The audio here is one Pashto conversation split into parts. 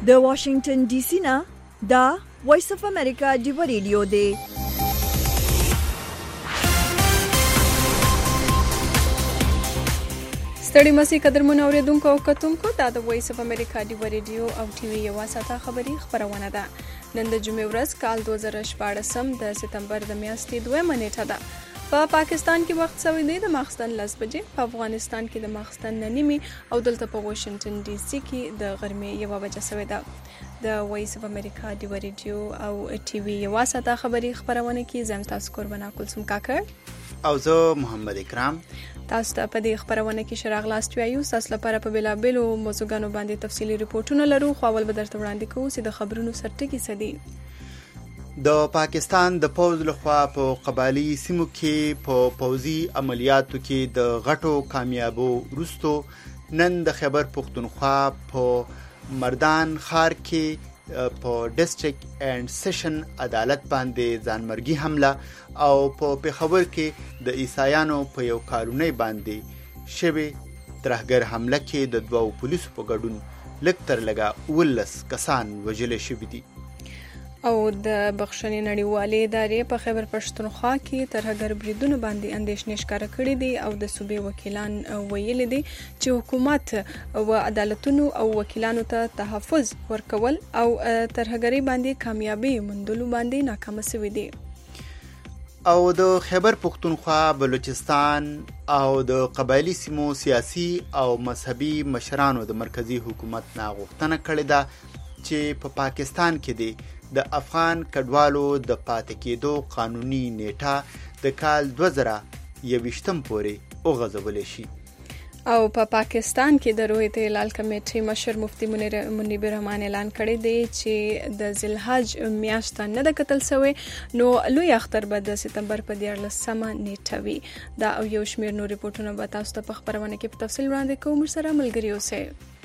د واشنگټن ډي سي نه دا وایس اف امریکا ډیو ریډیو دی. ستړي مسي قدرمن اوریدونکو او کتونکو دا د وایس اف امریکا ډیو ریډیو او ټي وي یو ساته خبري خبرونه ده. نن د جمعې ورځ کال 2014 د سپتمبر د میاشتې 2 نیټه ده. په پاکستان کې وخت سوی دی د ماخستن 10 بجې، په افغانستان کې د ماخستن 9 او دلته په واشنگټن ډي سي کې د غرمې 1 بجه سوی ده. د وایس اف امریکا ډیو ریډیو او ټي وي یو ساته خبري خبرونه کې زم تاسو قربانا کولسم کاکړ او زه محمد اکرام. تاسو ته په دې خبرونه کې شراغلاست وایو. تاسو لپاره په بلابلو موضوعګانو باندې تفصیلي ریپورتونه لرو، خو اول به درته وړاندې کوو چې د خبرونو سرټکي څه دي. د پاکستان د پوځ لخوا په قبایلی سیمو کې په پوځي عملیاتو کې د غټو کامیابو وروسته نن د خیبر پختونخوا په مردان ښار کې په ډیسټریکټ اینڈ سیشن عدالت باندې ځانمرګي حمله او په پیښور کې د عیسایانو په یو کالونی باندې شوی ترهګر حمله کې د 2 پولیسو په ګډون لږ تر لږه 19 کسان وژل شوي دي. او د بخښنې نړیوالې ادارې په خیبر پښتونخوا کې ترهګر بریدونو باندې اندېښنې ښکاره کړې دي او د صوبې وکیلان ویلي دي چې حکومت او عدالتونو او وکیلانو ته تحفظ ورکول او ترهګرۍ باندې کامیابی موندلو باندې ناکام شوي دي. او د خیبر پختونخوا، بلوچستان او د قبایلی سیمو سیاسي او مذهبي مشرانو د مرکزی حکومت نه غوښتنه کړې ده چې په پاکستان کې دی د افغان کډوالو د پاتې کېدو قانوني نیټه د کال 2021 پورې وغځولې شي. او په پاکستان کې د روحیت هلال کمیټې مشر مفتی منیب رحمان اعلان کړی دی چې د ذوالحج میاشت نه د کتل شوی نو لوی اختر به د سپتمبر په 14 نیټه وي. دا او یو شمیر نور ریپورتونه به تاسو ته په خبرونه کې په تفصیل وړاندې کوم. سره ملګری اوسئ.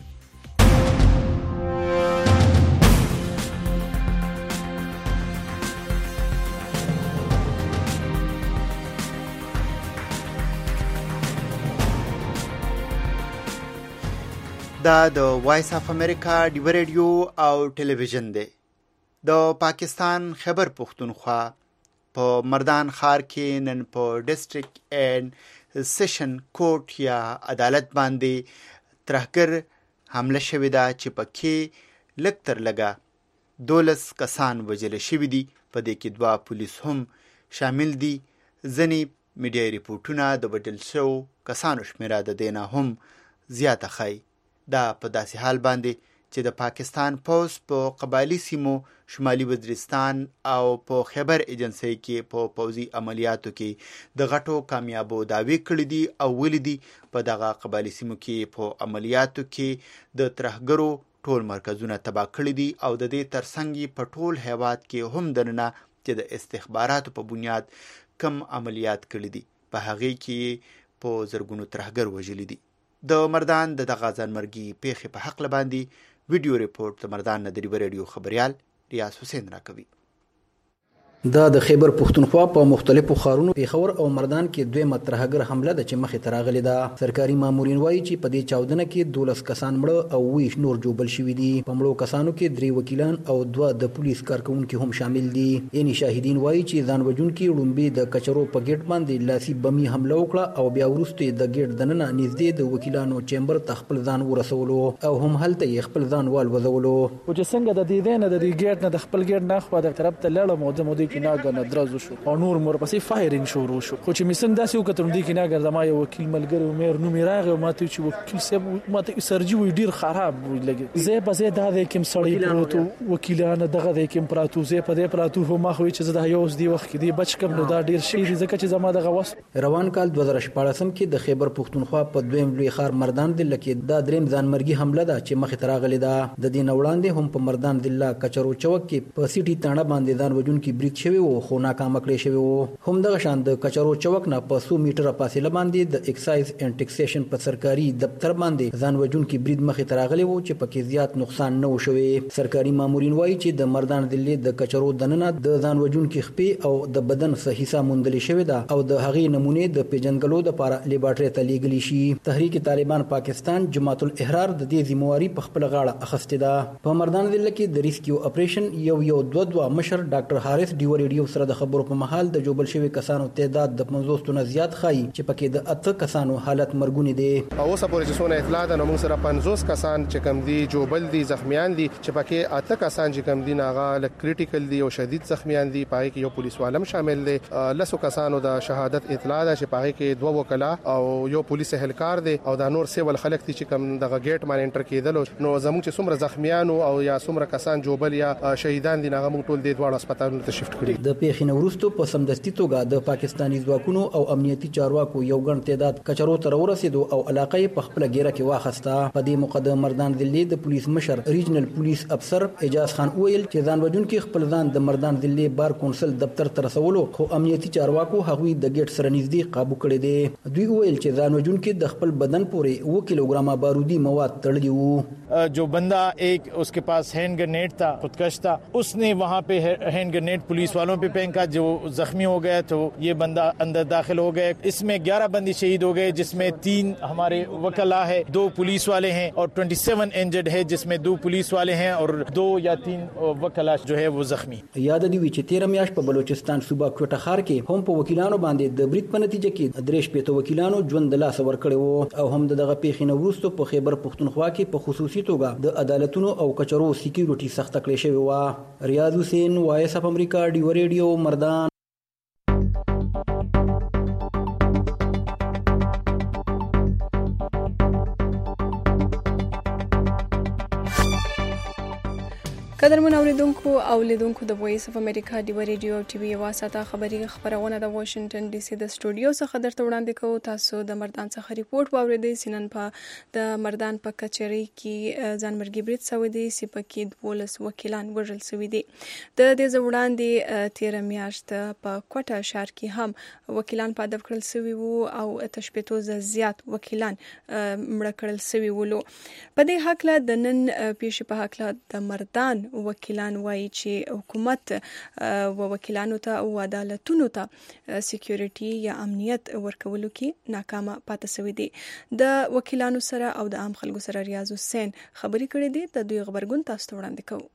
دا د وایس اف امریکا ډیو ریډیو او ټلویزیون دی. د پاکستان خیبر پختونخوا په مردان ښار کې نن په ډیسټریکټ اینڈ سیشن کورټ یا عدالت باندې ترهګر حمله شوې ده چې پکې لږ تر لږه 12 کسان وژل شوي دي. په دې کې 2 پولیس هم شامل دي. ځینې میډیا ریپورټونه د وژل شوو کسانو شمیره د دې نه هم زیاته ښیي. دا په داسې حال باندې چې د پاکستان پوځ په قبایلی سیمو شمالي وزیرستان او په خیبر ایجنسی کې په پوځي عملیاتو کې د غټو کامیابو دعوی کړې دي او ولیدي په دغه قبایلی سیمو کې په عملیاتو کې د ترهګرو ټول مرکزونه تباه کړې دي او د دې ترڅنګ په ټول هیواد کې هم دننه چې د استخباراتو په بنیاد کم عملیات کړې دي په هغه کې په زرګونو ترهګر وژلي دي. د مردان د دغه ځانمرګي پیښې په حق باندې ویډیو ریپورت د مردان نه د ډیو ریډیو خبريال ریاض حسین راکوي. دا د خیبر پختونخوا په مختلفو ښارونو پیښور او مردان کې دوی مترهګر حمله د چې مخې ته راغلې ده. سرکاري مامورین وایي چې په دې چاودنه کې 12 کسان مړه او 20 نور جوبل شوي دي. په مړو کسانو کې 3 وکیلان او 2 د پولیس کارکونکي هم شامل دي. یعنی شاهدین وایي چې ځان وژونکي لومبي د کچرو په گیټ باندې لاسي بمي حمله وکړه او بیا وروسته د گیټ دننه نږدې د وکیلانو چیمبر ته خپل ځان ورسولو او هم هلته یې خپل ځان والوځولو. او چې څنګه د دې نه د گیټ نه د خپل گیټ نه خو د طرف ته لاړم او د مودې کې ناګنه درازو شو او نور مور پسې فایرینګ شروع شو. خو چې مسن داسې وکتم دې کې ناګر زما یو وکیل ملګری عمر نو میراغه او ماته چې وکیل صاحب ماته سرجی وی ډیر خراب وی لګي. زه په زه دا د کوم سړی پروتو وکیلان دغه د کوم پراتو زه په دې پراتو هم ما خو چې زه د یو دی وخت کې دی بچ کم نو دا ډیر شي ځکه چې زما دغه وس. روان کال 2014 کې د خیبر پختونخوا په دویم لوی ښار مردان د لکه دا دریم ځانمرګي حمله ده چې مخې ته راغلې ده. د دې نوړاندې هم په مردان د کچرو چوک کې په سیټي تاڼه باندې ځان وژونکي برید شوی وو خو ناکام کړی شوی وو. همدغه شان د کچرو چوک نه په 100 میټره فاصله باندې د ایکسایز اینڈ ټیکسیشن په سرکاري دفتر باندې ځان وژونکي برید مخې ته راغلی وو چې پکې زیات نقصان نه و شوی. سرکاري مامورین وایي چې د مردان دلې د کچرو دننه د ځان وژونکي خپې او د بدن څه حصہ موندل شوی ده او د هغې نمونې د پیژندګلو لپاره لیبارټري ته لیږلی شي. تحریک طالبان پاکستان جماعت الاحرار د دې ذمہواري په خپل غاړه اخیستې ده. په مردان دلې کې د ریسکیو اپریشن یو دوه مشر ډاکټر حارث ډیو ریډیو سره د خبرو په محل د جوبل شوی کسانو تعداد د 50 نه زیات ښایي چې پکې د 8 کسانو حالت مرګونی دی. اوسه پورې چې څونه اطلاع ده نو موږ سره 50 کسان چې کم دي جوبل دي زخمیان دي چې پکې 8 کسان چې کم دي ناغه ل کریټیکل دي او شدید زخمیان دي. پای کې یو پولیس والم شامل دي. لسو کسانو د شهادت اطلاع ده چې پای کې 2 وکلا او یو پولیس اهلکار دي او دا نور سیول خلک دي چې کم دغه گیټ باندې انټر کېدل. نو زموږ چې څومره زخمیان او یا څومره کسان جوبل یا شهیدان دي ناغه موږ ټول د دوه هسپتالونو ته شفټ کړي. د پیښې نورستو په سمدستي توګه د پاکستاني ځواکونو او امنیتي چارواکو یو ګڼ تعداد کچرو ته ورسېدو او علاقه په خپل ګیره کې واخسته. په دې مقدمه مردان دلې د پولیس مشر ریجنل پولیس افسر اجاز خان ویل چې ځان وژونکي خپل ځان د مردان دلې بار کونسل دفتر ته رسولو خو امنیتي چارواکو هغوی د گیټ سره نږدې قابو کړی دی. دوی ویل چې ځان وژونکي د خپل بدن پورې 2 کیلوګرام بارودي مواد تړلي وو. जो बंदा एक उसके पास हैंड ग्रेनेड था, खुदकश था, उसने वहाँ पे हैंड ग्रेनेड पुलिस वालों पे फेंका जो जख्मी हो गया. तो ये बंदा अंदर दाखिल हो गए. इसमें 11 बंदी शहीद हो गए जिसमें 3 हमारे वकला है, 2 पुलिस वाले हैं और 27 इंजर्ड है जिसमें 2 पुलिस वाले हैं और 2 या 3 वकला जो है वो जख्मी. یاد دی چې 13 میاشت په بلوچستان صوبه کوټه ښار کې هم په وکیلانو باندې د برید په نتیجه کې 3 وکیلانو ژوند د لاس ور کړی وو او هم دغه پیښې نه وروسته په خیبر پښتونخوا کې په خصوصي توګه د عدالتونو او کچرو سکیورټي سخت کړی شوی و. ریاض حسین وایس اف امریکا ډیو ریډیو مردان. قدرمن اوریدونکو او لیدونکو د وایس اف امریکا ډیو ریډیو ټي وي واسطه خبری خبرونه د واشنگټن ډي سي د سټوډیو څخه درته وړاندې کوو. تاسو د مردان څخه ریپورت واوریدئ. سنن په د مردان په کچري کې ځانمرګي برید شوی دی چې پکې 12 وکیلان وژل شوي دي. د دې وړاندې 13 میاشت په کوټه ښار کې هم وکیلان په هدف کړل شوي وو او تشبیتو زیات وکیلان مړه کړل شوي ولو. په دې حق له د نن پیښې په حق له د مردان وکیلان وایي چې حکومت و وکیلانو ته او عدالتونو ته سکیورټي یا امنیت ورکولو کې ناکامه پاتې شوی دی. د وکیلانو سره او د عام خلکو سره ریاض حسین خبرې کړې دي. د دوی خبرګون تاسو ته وړاندې کوو.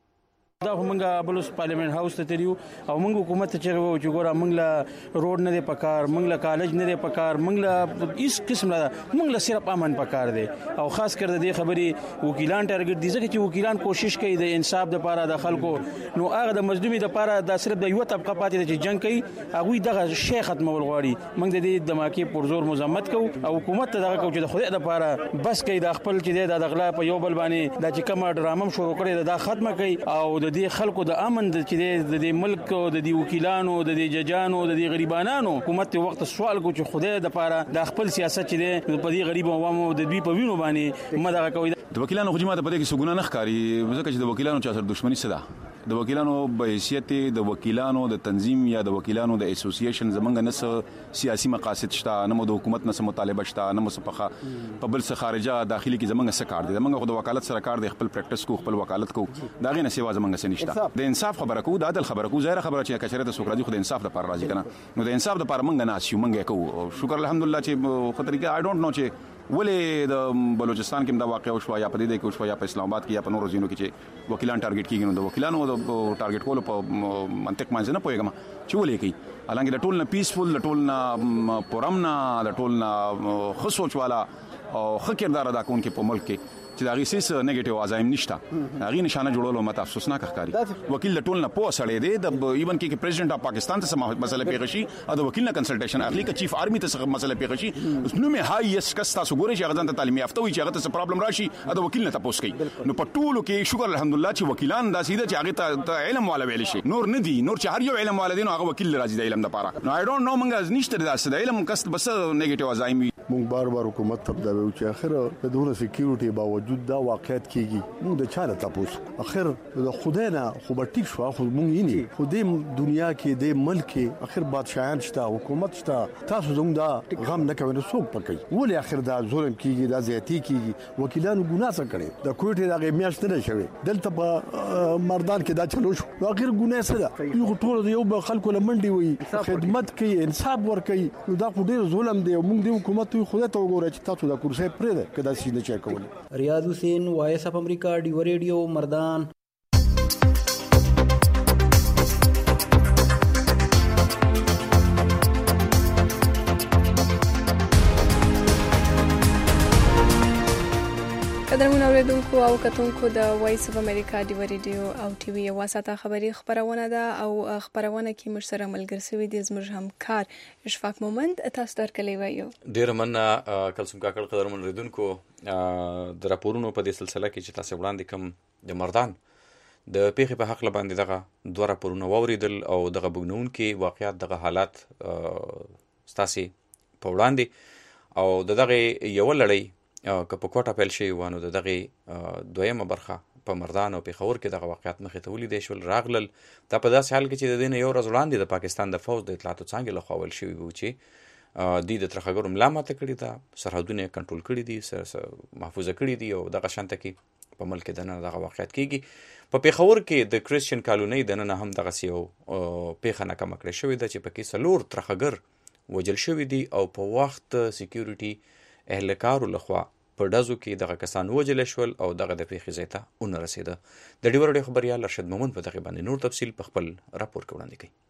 دا موږ بلوس پارلیمنت هاوس ته تریو او موږ حکومت ته چې ګوره موږ له روډ نه دی پکار, موږ له کالج نه دی پکار, موږ له هیڅ قسم نه, موږ له صرف امن پکار دی. او خاص کر د دې خبرې وکیلان ټارګټ دي ځکه چې وکیلان کوشش کوي د انصاف لپاره د خلکو. نو هغه د مظلومي لپاره د صرف د یو طبقه پاتې دي چې جنگ کوي, هغه دغه شی ختمول غواړي. موږ د دې دماکي پرزور مزمت کوو او حکومت ته دغه کوي چې د خدای لپاره بس کوي د خپل چې د غلا په یو بل باندې د چې کومه ډرامه شروع کړي دا ختمه کوي او د دې خلکو د امن چې د ملک او د وکیلانو د ججانو د غریبانو حکومت وخت سوال کو چې خدای د لپاره د خپل سیاست چې د دې غریب عوامو د دوی په وینو باندې مدغه کوي. د وکیلانو خو جماعت په دې کې څه ګناه نه ښکاري ځکه چې د وکیلانو چا سره دښمنی څه ده. د وکیلانو په حیثیت د وکیلانو د تنظیم یا د وکیلانو د اسوسییشن زمونږ نه سیاسي مقاصد شته, نه مو د حکومت نه مطالبه شته, نه مو په بل څه خارجه داخلي کې زمونږ څه کار دی. زمونږ خو د وکالت سره کار دی, خپل پریکټس کو, خپل وکالت کو, دا غي نه سیوا زمونږ څه نشته. د انصاف خبره کو, د عدل خبره کو, ظاهر خبره چې کچره د سوکرادي خو د انصاف لپاره راځي کنه. نو د انصاف لپاره مونږ نه اسیو مونږ کو. شکر الحمدلله چې خطر کې آی ډونټ نو چې ولې د بلوچستان کې دا واقع وشو یا په دې کې وشو یا په اسلام آباد کې یا په نورو ځینو کې چې وکیلان ټارګټ کیږي. نو د وکیلانو د ټارګټ کولو په منطق باندې نه پوهیږم چې ولې کوي. حالانکه د ټول نه پیسفول, د ټول نه پرامنا, د ټول نه خصوص والا او خکردار ادا کوونکې په ملک کې چې دا غي سیس نیگیټیو عزایم نشته, هغه نشانه جوړولو مت افسوسناک ښکاری. وکیل د ټول نه پوه سړی دی, د ایون کې پریزیدنت اف پاکستان ته مسله پیښ شي او د وکیل نه کنسلټیشن اخلي ک چیف آرمی ته مسله پیښ شي, نو می هایست کس تاسو ګورئ چې هغه ځان ته تعلیم یافته وي چې هغه ته پرابلم راشي د وکیل نه تاسو کوي. نو په ټولو کې شکر الحمدلله چې وکیلان دا سیده چې هغه ته علم والا ویل شي, نور نه دي, نور چې هر یو علم والا دي نو هغه وکیل راځي د علم لپاره. نو آی ډونټ نو منګه نشته دا علم کس بس نیگیټیو عزایم مونږ بار حکومت ته دا ویو چې اخر د دونه سکیورټي باوجود دا واقعیت کیږي مونږ د چاله تاسو اخر د خدای نه خو به ټیک شو خو مونږ یې نه خو دې دنیا کې د ملک اخر بادشاہان شته حکومت شته تاسو زموږ دا غم نه کوي نو څوک پکې ولې اخر دا ظلم کیږي دا زیاتی کیږي وکیلانو ګناه څه کړي د کوټې دغه میاشت نه شوی دلته په مردان کې دا چلو شو نو اخر ګناه څه ده یو ټول یو خلکو لمنډي وي خدمت کوي انصاف ور کوي نو دا خو ډیر ظلم دی موږ د حکومت خدای ته وګورئ چې تاسو دا کرسي پرې ده کدا سي نه چا کول. ریاض حسین وایس اف امریکا ډیو ریډیو مردان. قدرمن اوریدونکو او کتونکو د وایس اف امریکا ډیو ریډیو او ټي وي واسطه خبری خبرونه ده او خبرونه کې موږ سره ملګری سوي دي زموږ همکار اشفاق مومند تاسو درکلی وایو. ډیر مننه کلسوم کاکړ. قدرمن اوریدونکو د راپورونو په دې سلسله کې چې تاسو وړاندې کوم د مردان د پیښې په حق باندې دغه دوه راپورونه واوریدل او دغه بګنون کې واقعیت دغه حالات ستاسي په وړاندې او دغه یو لړۍ که په کوټه پیل شي وانه دغه دویمه برخه په مردان او پیښور کې دغه واقعیت مخې ته ولیدل شول راغلل. دا په داسې حال کې چې د دین یو ورځ وړاندې د پاکستان د فوج د اطلاعاتو څانګې لخوا ول شوی و چې د ترخګرو ملا ماته کړی دا سرحدونه کنټرول کړی دي محفوظه کړی دي او دغه شانته کې په ملک د نن دغه واقعیت کیږي. په پیښور کې د کریسچن کالونی د نن هم دغه سیو پیښه نه کم کړی شوی د چې پکې سلور ترخګر وجل شوی دي او په وخت سکیورټي اهلکارو لخوا په ډزو کې دغه کسان وجل شول او دغه د پیښې ځای ته ونه رسیده. د ډیو ریډیو خبريال ارشد مومند په دغه باندې نور تفصیل په خپل راپور کې وړاندې کوي.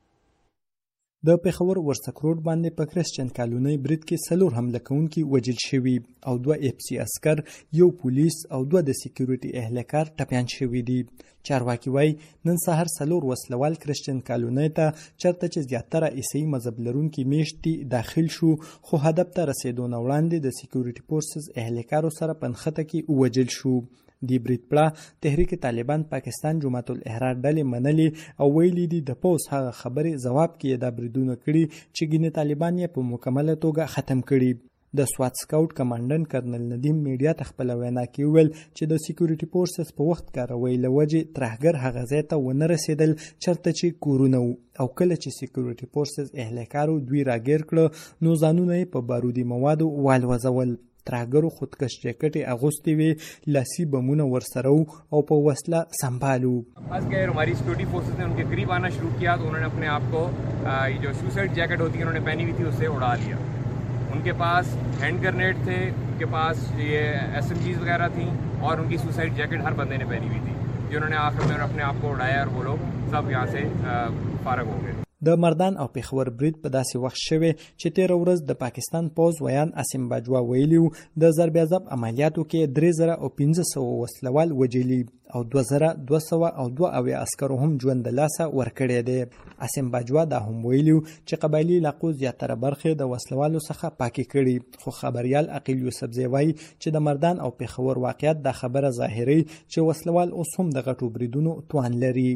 د پیښور ورسک روډ باندې په کریسچن کالونی برید کې سلور حمله کوونکي وجل شوي او 2 اف سی عسكر یو پولیس او 2 د سکیورټي اهلکار ټپيان شوي دي. چارواکي وای نن سحر سلور وسلوال کریسچن کالونی ته چرته چې زیاتره عیسائی مذهب لرونکي میشتي داخل شو خو هدف ته رسیدو نه وړاندې د سکیورټي فورسز اهلکارو سره پنخته کې وجل شو. دی برید پړه تحریک طالبان پاکستان جماعت الاحرار ډلې منلې او ویلي دي د پوس هغه خبرې جواب کې دا بریدونه کړي چې ګینه طالبان یې په مکمله توګه ختم کړي. د سوات سکاوټ کمانډنټ کرنل ندیم میډیا ته خپل وینا کې ویل چې د سکیورټي فورسز په وخت کاروي لوجه ترهګر هغه ځای ته ونه رسیدل چرته چې کورونه او کله چې سکیورټي فورسز اهلکارو دوی راګیر کړ نو ځانونه په بارودي موادو والوزول. ترهګرو خودکش جیکټ اغوستي وی لاسي بمونه ورسره او په وسله سنبالو. आज क्या हमारी सिक्योरिटी फोर्सेस ने उनके करीब आना शुरू किया तो उन्होंने अपने आप को ये जो सुसाइड जैकेट होती है उन्होंने पहनी हुई थी उससे उड़ा लिया. उनके पास हैंड ग्रेनेड थे, उनके पास ये SMGs वगैरह थी और उनकी सुसाइड जैकेट हर बंदे ने पहनी हुई थी जिन्होंने आखिर में अपने आप को उड़ाया और वो लोग सब यहाँ से फारग हो गए. د مردان او پیښور برید په داسې وخت شوی چې 13 ورځ د پاکستان پوز ویان اسیم باجوا ویلیو د ضربېزب عملیاتو کې 3500 وسلوال وجلی او 2200 او 2 عسکرو هم ژوند د لاسه ورکړی دی. اسیم باجوا دا هم ویلیو چې قبایلی علاقو زیاتره برخه د وسلوالو څخه پاکي کړي خو خبريال عقیل یوسف زیوای چې د مردان او پیښور واقعیت د خبره ظاهري چې وسلوال اوس هم د غټو بریدونو توان لري.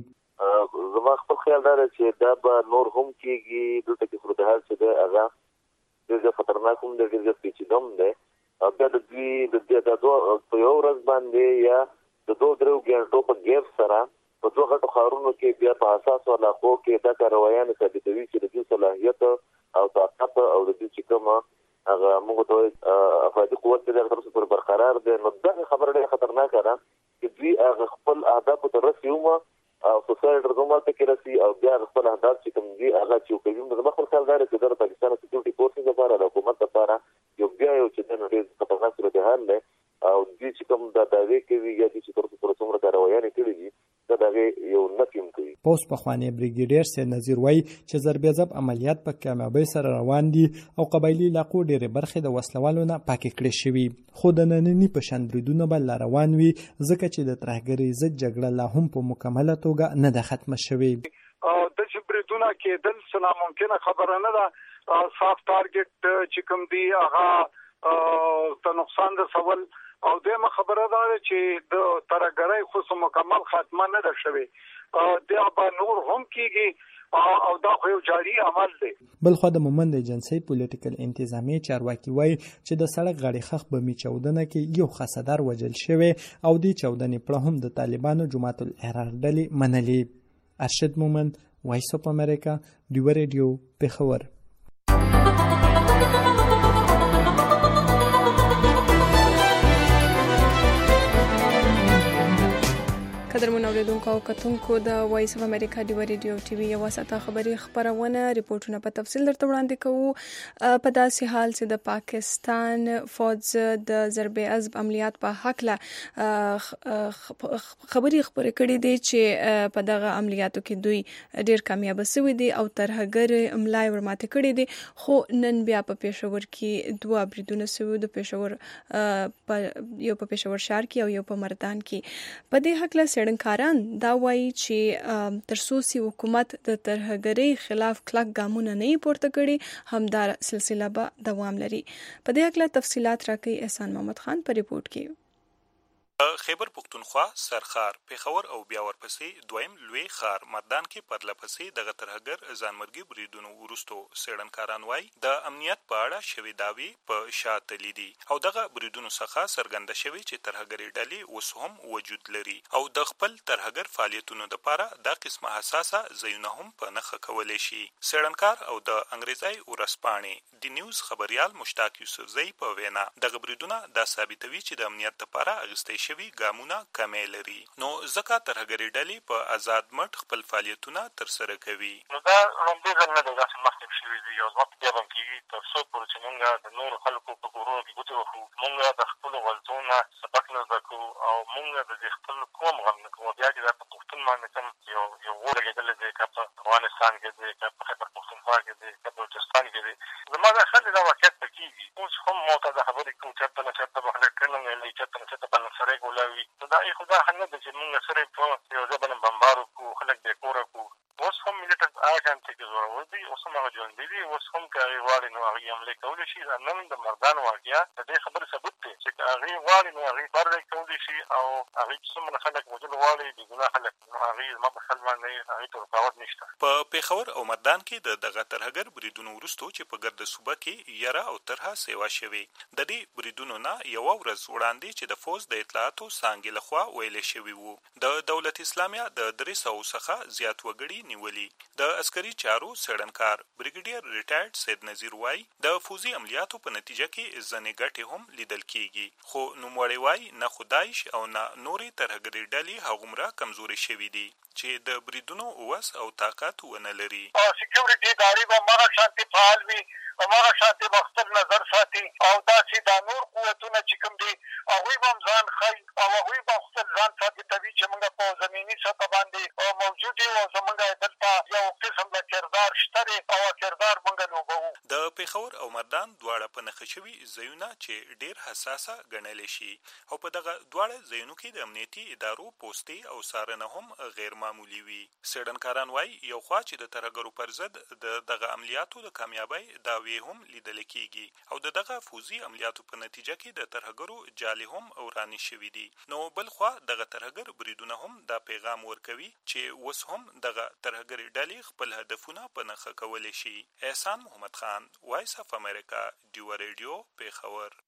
خیال دار چې دا به نور هم کېږي دلته کې صورتحال چې دی هغه ډېر خطرناک هم دی ډېر پیچیده هم دی او بیا د دوی د په یو ورځ باندې یا د 2-3 غنټو په ګیپ سره په 2 غټو ښارونو کې بیا په حساسو علاقو کې دا کاروایانې ثابتوي چې د دوی صلاحیت او طاقت او د دوی چې کومه هغه موږ ته افرادي قوت دی هغه تر برقرار دی. نو دا خبره ډېره خطرناکه ده چې دوی هغه خپل اهدافو ته رسي او سوسایډ رزومات کې راسي او بیا خپل اهداف چې کوم دي هغه چې کوي نو د خپل خیال دار چې د پاکستان سکیورټي فورسز لپاره د حکومت لپاره یو بیا یو چې د نړۍ خطرناک صورتحال دی او دې چې کوم د داوی کوي یا چې تر څومره کاروایانې کړي دي دا دغه یو نفیم کوي. پوس پخوانی بریګیډیر سید نذیر وای چې ضربېزب عملیات په کامیابی سره روان دي او قبایلی علاقو ډېرې برخې د وسلوالو نه پاکې کړې شوي خو د ننني په شان بریدونه به لا روان وي ځکه چې د ترهګرۍ ضد جګړه لا هم په مکمله توګه نه ده ختمه شوې. د چې بریدونه کېدل څه ناممکنه خبره نه ده. صاف ټارګټ چې کوم دی هغه ته نقصان رسول او دغه خبره ده چې د ترهګرۍ خو مکمل خاتمه نه ده شوې. دا به نور هم کېږي او دا خو یو جاری عمل دی. بلخوا د مومند ایجنسی پولیټیکل انتظامی چارواکي وایي چې د سړک غاړې خخ بمي چاودنه کې یو خاصدار وژل شوی او د چاودنې پړه هم د طالبانو جماعت الاحرار ډلې منلي. ارشد مومند، وایس اف امریکا، ډیو ریډیو، پېښور. قدرمن اوریدونکو او کتونکو د وایس اف امریکا ډیو ریډیو ټي وي یو ساته خبری خبرونه ریپورتونه په تفصیل درته وړاندې کوو. په داسې حال چې د پاکستان فوج د ضرب عضب عملیات په حق له خبري خبرې کړې دي چې په دغه عملیاتو کې دوی ډیر کامیاب شوي دي او ترهګر املای ورماته کړې دي. خو نن بیا په پېښور کې دوه بریدونه شوي د پېښور یو په پېښور شهر کې او یو په مردان کې. په دې حق له څېړنکاران دا وایي چې تر څو چې حکومت د ترهګرۍ خلاف کلک ګامونه نه پورته کړي همدار سلسله به دوام لري. په دې اړه تفصيلات راکوي احسان محمد خان په ریپورت کې. خیبر پختونخوا، سرخار، پېښور او بیا ورپسې دویم لوی خار مردان کې پرله پسې دغه ترهګر ځانمرګي بریدونو وروستو څېړنکاران وایي د امنیت په اړه شوي دعوې په شا تللي دي او دغه بریدونو څخه څرګنده شوي چې ترهګري ډلې اوس هم وجود لري او د خپل ترهګر فعالیتونو لپاره دا قسمه حساسه ځایونه هم په نښه کولی شي. څېړنکار او د انګریزي ورځپاڼې د نیوز خبریال مشتاق یوسفزۍ په وینا دغه بریدونه دا ثابتوي چې د امنیت لپاره اخیستل شوي ګامونه کمې لري. نو ځکه ترهګري ډلې په آزاد مټ خپل فعالیتونه ترسره کوي. نو دا لومړی ځل نه دی داسې مخکې شوي دي او زما په دې هم کېږي تر څو پورې چې موږ د نورو خلکو په کورونو کې ګوتې وښو، موږ د خپلو غلطیو نه سبق نه زده کوو او موږ د دې خپل قوم غم نه کوو. بیا چې دا په پښتون باندې کوم یو اور لګېدلی دی، که په افغانستان کې دی، که په خیبر پښتونخوا کې دی، که په بلوچستان کې دی، زما دا خیال دی دا واقعیت په کېږي. اوس هم ما ته دا خبرې کوو چېرته نه چېرته به خلک کړنه ویلي، چېرته نه چېرته به نرسرۍ ګولاوي. نو دا خو دا حل نه دی چې موږ سره په یو ځای باندې بمبار وکړو، خلک بې کوره کړو. اوس هم ملیټنټ هغه شان کې زورور دي، اوس هم هغه ژوندي دي، اوس هم که هغې غواړي نو هغې حملې کولی شي. نن د مردان واقعه د دې خبرې ثبوت دی چې که هغې غواړي نو هغې بری کولی شي او هغې چې څومره خلک وژل غواړي بېګناه خلک، نو هغې زما په خیال باندې هغې ته رکاوټ نشته. په پېښور او مردان کې د دغه ترهګر بریدونو وروستو چې په ګرده صوبه کې یره او طرحه سیوا شوې، د دې بریدونو نه یوه ورځ وړاندې چې د فوج د اطلاعاتو څانګې لخوا ویلې شوي وو د دولت اسلامیه د 300 څخه زیات وګړي نیولي. د عسکري چارو څېړنکار بریګیډیر ریټایرډ سید نذیر وایي د فوزي عملیاتو په نتیجه کې ځینې ګټې هم لیدل کېږي، خو نوموړی وایي نه خو داعش او نه نورې ترهګري ډلې هغومره کمزورې شوي دي چې د بریدونو وس او طاقت ونه لري. سکیورټي ادارې به هماغه شانتې فعال وي، هماغه شانتې به خپل نظر ساتي او داسې دا نور قوتونه چې کوم دي هغوی به هم ځان ښایي او هغوی به خپل ځان ثابتوي چې موږ په زمیني سطح باندې موجود یو او زموږ دلته یو قسم د کردار شته دی او کردار موږ لوبوو. د پېښور او مردان دواړه په نښه شوي ځایونه چې ډېر حساسه ګڼلی شي او په دغه دواړه ځایونو کې د امنیتي ادارو پوستې او څارنه هم غیر معمولي وي. څېړنکاران وایي یو خوا چې د ترهګرو پر ضد د دغه عملیاتو د کامیابۍ دعوې هم لیدل کېږي او د دغه فوزي عملیاتو په نتیجه کې د ترهګرو جالې هم ورانې شوي دي. نو بل خوا دغه ترهګر بریدونه هم دا پیغام ورکوي چې اوس هم دغه ترهګرې ډلې خپل هدفونه په نښه کولی شي. احسان محمد خان، وایس اف امریکا، ډیو ریډیو، پېښور.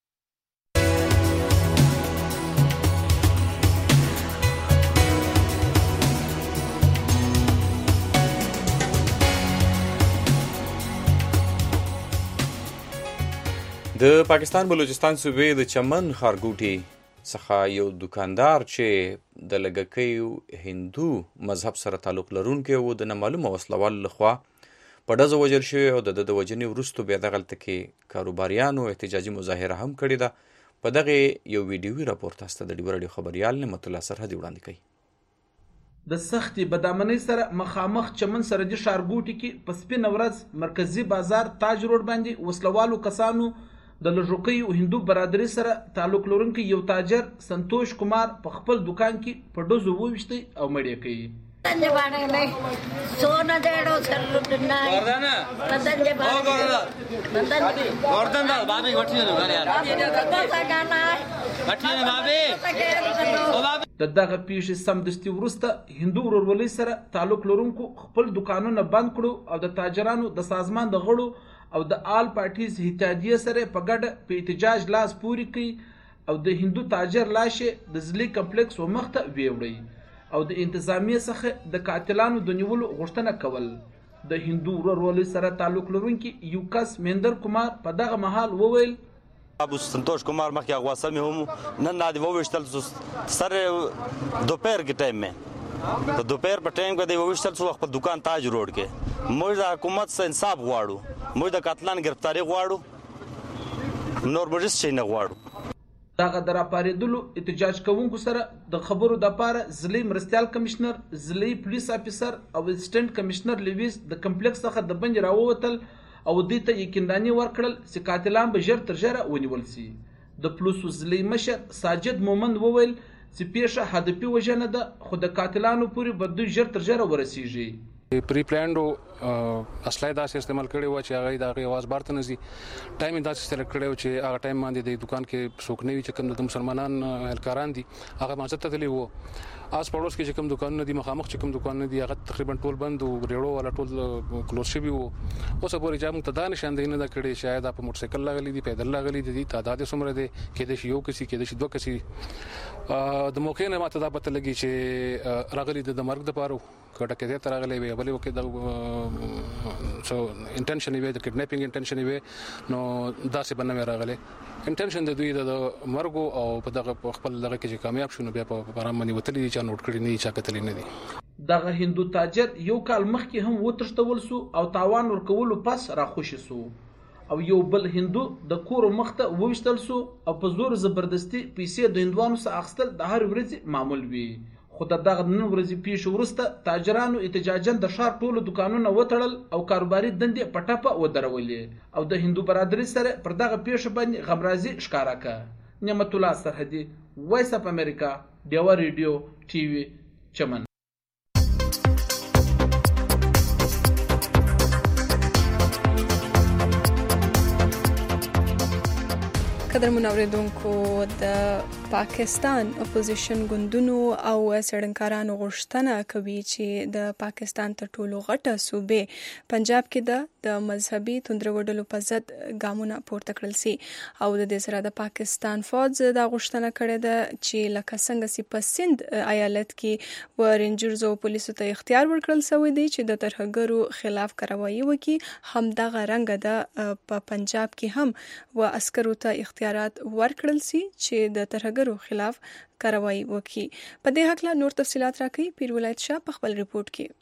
د پاکستان بلوچستان صوبې د چمن ښارګوټي څخه یو دکاندار چې د لږکیو هندو مذهب سره تعلق لرونکی و د نامعلومه وسلوالو لخوا په ډزو وژل شوی او د وژنې وروستو بیا دغلته کې کاروباریانو احتجاجي مظاهره هم کړې ده. په دغه یو ویډیوي راپور تاسو ته د ډیو ریډیو خبریال نعمت الله سرحدي وړاندې کوي. د سختي بدامنۍ سره مخامخ چمن سرحدي ښارګوټي کې په سپینه ورځ مرکزي بازار تاج روډ باندې وسلوالو کسانو د لږکیو هندو برادري سره تعلق لرونکی یو تاجر سنتوش کمار په خپل دکان کې په ډزو وویشتی او مړ یې کړي. د دغه پیښې سمدستي وروسته هندو ورورولۍ سره تعلق لرونکو خپل دکانونه بند کړو او د تاجرانو د سازمان د غړو او د آل پارټیز اتحادیې سره په ګډه په احتجاج لاس پورې کړي او د هندو تاجر لاشه د زلی کمپلیکس ومخته ویوړي او د انتظامیه څخه د قاتلانو د نیولو غوښتنه کول. د هندو ورورولۍ سره تعلق لرونکي یو کس مهندر کمار په دغه مهال وویل ابو संतोष कुमार मखिया अगवासा में हूँ न नादी वो विश्तल सर दोपहर के टाइम में तो दोपहर पर टाइम के वो विश्तल सो पर दुकान ताज रोड के मुझे हुकूमत से इंसाफ गुआड़ू मुझे कातलान गिरफ्तारी गुआड़ू नॉर्मलिस्ट चाहिए गुआड़ू. دغه د راپارېدلو احتجاج کوونکو سره د خبرو د پاره ضلعي مرستیال کمشنر ضلعي پولیس افیسر او اسسټنټ کمشنر لیویس د کمپلیکس څخه د بند راووتل او دوی ته یقینداني ورکړل چې قاتلان به ژر تر ژره ونیول سي. د پولیسو ضلعي مشر ساجد مومند وویل چې پیښه هدفي وژنه ده خو د قاتلانو پورې به دوی ژر تر ژره ورسیږي. پری پلانډو اصلای داسې استعمال کړي و چې هغه د هغه आवाज بارته نزي ټایم داسې سره کړي و چې هغه ټایم باندې د دکان کې څوک نه وي چې کوم د مسلمانان هلکاران دي هغه ماځه ته تللی وو. آس پړوس کې چې کوم دکانونه دي مخامخ چې کوم دکانونه دي هغه تقریبا ټول بند او ریړو ولا ټول کلوز شوی وو. اوس پورې چې موږ ته دا نشان دی نه دا کړي شاید په موټر سایکل لاغلي دي پیدل لاغلي دي تعداد سمره دي کې د یو کسي کې د دوه کسي د موقع نه ماته دا پته لګي چې راغلي د مرګ د پاره کټه کې ته راغلي وي بلې وکي د سو انټنشن وي د کډنیپینګ انټنشن وي نو دا څه بنه راغلي انټنشن د دوی د مرګ او په دغه خپل دغه کې کامیاب شونه بیا په پرام باندې وتلی چې نوٹ کړی نه چې کتلی نه دي. دغه هندو تاجر یو کال مخکې هم وتښتول سو او تاوان ورکولو پس راخوشي سو او یو بل هندو د کور مخته ووشتل سو او په زور زبردستی پیسې د هندوانو څخه اخستل د هر ورځې معمول وي. خو د دغه نن ورځې پیښې وروسته تاجرانو احتجاجاً د ښار ټولو دکانونه وتړل او کاروباري دندې په ټپه ودرولې او د هندو برادري سره پر دغه پیښه باندې غمرازي ښکاره کړه. نعمت الله سرحدي وایس اف امریکا ډیوا ریډیو ټي وي چمن. قدرمن اوریدونکو د پاکستان اپوزیشن ګوندونو او څېړنکارانو غوښتنه کوي چې د پاکستان تر ټولو غټه صوبې پنجاب کې د مذهبي توندروډلو په ضد ګامونه پورته کړل سي او د دې سره د پاکستان فوج دا غوښتنه کړې ده چې لکه څنګه چې په سند ایالت کې و رینجرز او پولیسو ته اختیار ورکړل شوی دی چې د ترهګرو خلاف کاروایی وکړي همدغه رنګ ده په پنجاب کې هم و عسکرو ته اختیارات ورکړل سي چې د ترهګرو خلاف کاروایی وکړي. په دې حق لا نور تفصيلات راکړي پیر ولایت شاه په خپل ریپورت کې.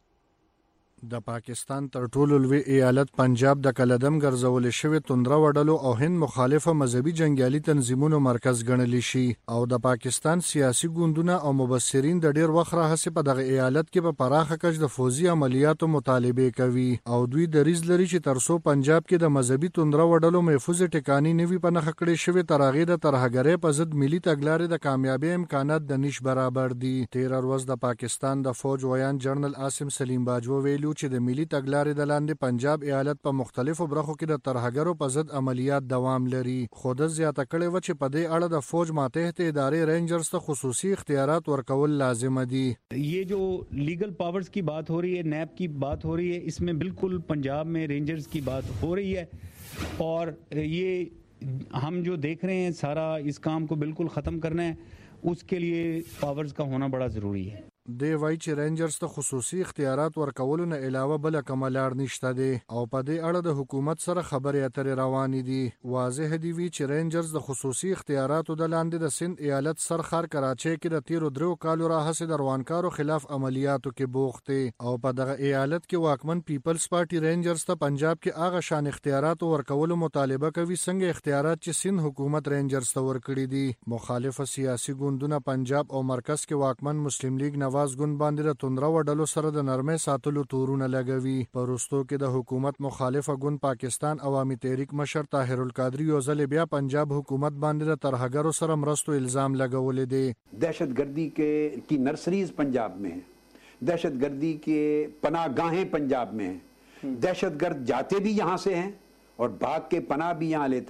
د پاکستان تر ټولو لوی ایالت پنجاب د کلدم ګرځول شوی توندره وډلو او هند مخالفه مذهبي جنگیالي تنظیمونو مرکز ګڼل شي او د پاکستان سیاسي ګوندونه او مبصرین د ډیر وخت راهسه په دغه ایالت کې په پراخه کچ د فوزي عملیاتو مطالبه کوي او دوی د ریز لري چې ترسو پنجاب کې د مذهبي توندره وډلو محفوظ ټکانی نوي په نخ کړي شوی ترغه د ترهګرۍ په ضد ملي تګلارې د کامیابی امکانات د نش برابر دي. 13 ورځ د پاکستان د فوج ویان جنرال عاصم سلیم باجوه ویلو چې د ملي تګلارې د لاندې پنجاب ایالت په مختلفو برخو کې د ترهګرو په ضد عملیات دوام لري. خود زیاته کړي و چې په دې اړه د فوج ماتحت ادارې رینجرز ته خصوصي اختیارات ورکول لازم دي. ये जो लीगल पावर्स की बात हो रही है, नैब की बात हो रही है, इसमें बिल्कुल पंजाब में रेंजर्स की बात हो रही है और ये हम जो देख रहे हैं सारा इस काम को बिल्कुल ख़त्म करना है, उसके लिए पावर्स का होना बड़ा ज़रूरी है. دی وای چې رینجرز ته خصوصي اختیارات ورکولو نه علاوه بل کومه لار نشته دی او په دې اړه د حکومت سره خبرې اترې روانې دي. واضح دی وی چې رینجرز د خصوصي اختیاراتو د لاندې د سند ایالت سرخار کراچۍ کې د 13 کالو راهسه د روانکارو خلاف عملیاتو کې بوخت او په دغه ایالت کې واکمن پیپلز پارټي رینجرز ته پنجاب کې هغه شان اختیارات ورکولو مطالبه کوي څنګه اختیارات چې سند حکومت رینجرز ته ورکړي دي. مخالف سیاسي ګوندونه پنجاب او مرکز کې واکمن مسلم لیگ نواز ګوند باندې د توندره وډلو سره د نرمۍ ساتلو تورونه لګوي. په وروستو کې د حکومت مخالفه ګوند پاکستان عوامي تحریک مشر طاهر القادری یو ځل بیا پنجاب حکومت باندې د ترهګرو سره مرستو الزام لګولې دي. दहशतगर्दी की नर्सरीज पंजाब में है, दहशतगर्दी के पनाहगाहें पंजाब में हैं, दहशतगर्द जाते भी यहाँ से हैं और भाग के पनाह भी यहाँ लेते हैं.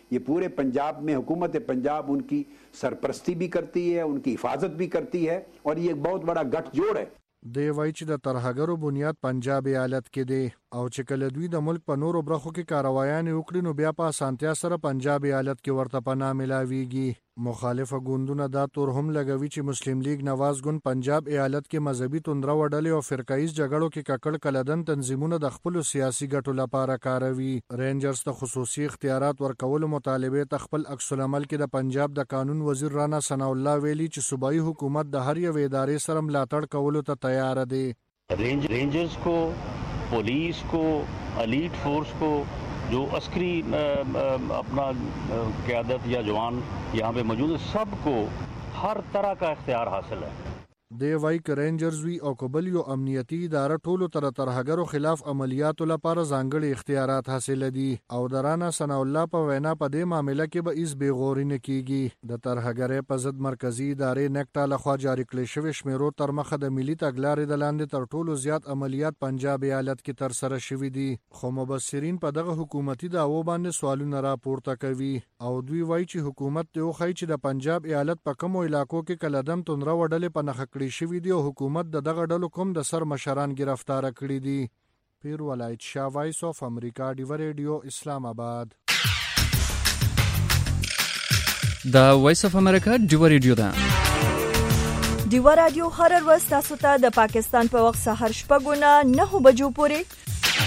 ये पूरे पंजाब में हुकूमत पंजाब उनकी सरपरस्ती भी करती है, उनकी हिफाजत भी करती है और ये एक बहुत बड़ा गठजोड़ है। دی وایي چې د ترهګرو بنیاد پنجاب ایالت کې دی او چې کله دوی د ملک په نورو برخو کې کاروایانې وکړي نو بیا په اسانتیا سره پنجاب ایالت کې ورته پناه ملاویږي. مخالفه ګوندونه دا تور هم لګوي چې مسلم لیگ نواز ګوند پنجاب ایالت کې مذهبي توندره وډلې او فرقایي جګړو کې ککړ کلدن تنظیمونه د خپل سیاسي ګټو لپاره کاروي. رینجرز ته خصوصي اختیارات ورکولو مطالبه ته خپل عکس العمل کې د پنجاب د قانون وزیر رانا ثناء الله ویلي چې صوبایي حکومت د هر یو ادارې سره ملاتړ کولو ته تیار دی. रेंजर्स को, पुलिस को, एलीट फोर्स को, जो अस्करी अपना क़यादत या जवान यहाँ पे मौजूद है, सबको हर तरह का इख्तियार हासिल है. دی وایي که رینجرز وي او که بل یو امنیتي اداره ټولو ته د ترهګرو خلاف عملیاتو لپاره ځانګړي اختیارات حاصل دي او د رانا ثناء الله په وینا په دې معامله کې به هیڅ بېغوري نه کیږي. د ترهګرۍ په ضد مرکزي ادارې نیکټا لخوا جاري کړی شوي شمیرو تر مخه د ملي تګلارې د لاندې تر ټولو زیات عملیات پنجاب ایالت کې ترسره شوي دي. خو مبصرین په دغه حکومتي دعوو باندې سوالونه راپورته کوي او دوی وایي چې حکومت ته وښایي چې د پنجاب ایالت په کومو علاقو کې کلدم توندره وډلې په نښه کړي شوي دي او حکومت د دغه ډلو کوم د سر مشران گرفتار کړي دي. پیر ولایت شاه، وایس اف امریکا، ډیو ریډیو، اسلام آباد. دا وایس اف امریکا ډیو ریډیو ده. ډیو رادیو هر ورځ تاسو ته د پاکستان په وخت سهار 9:09 بجو پورې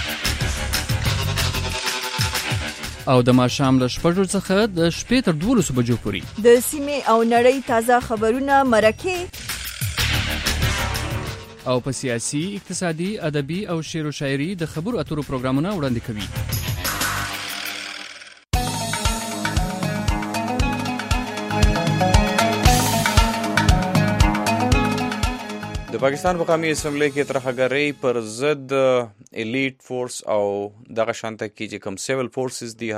او د ماښام له 6 څخه د شپې تر 12 بجو پورې د سیمې او نړۍ تازه خبرونه، مرکې او په سیاسي، اقتصادي، ادبي او شعر و شاعري د خبرو اترو پروګرامونه وړاندې کوي. د پاکستان مقامی اسمبلی کې ترهګرۍ پر ضد الیټ فورس او دغه شانته کې چې کوم سیول فورسز دی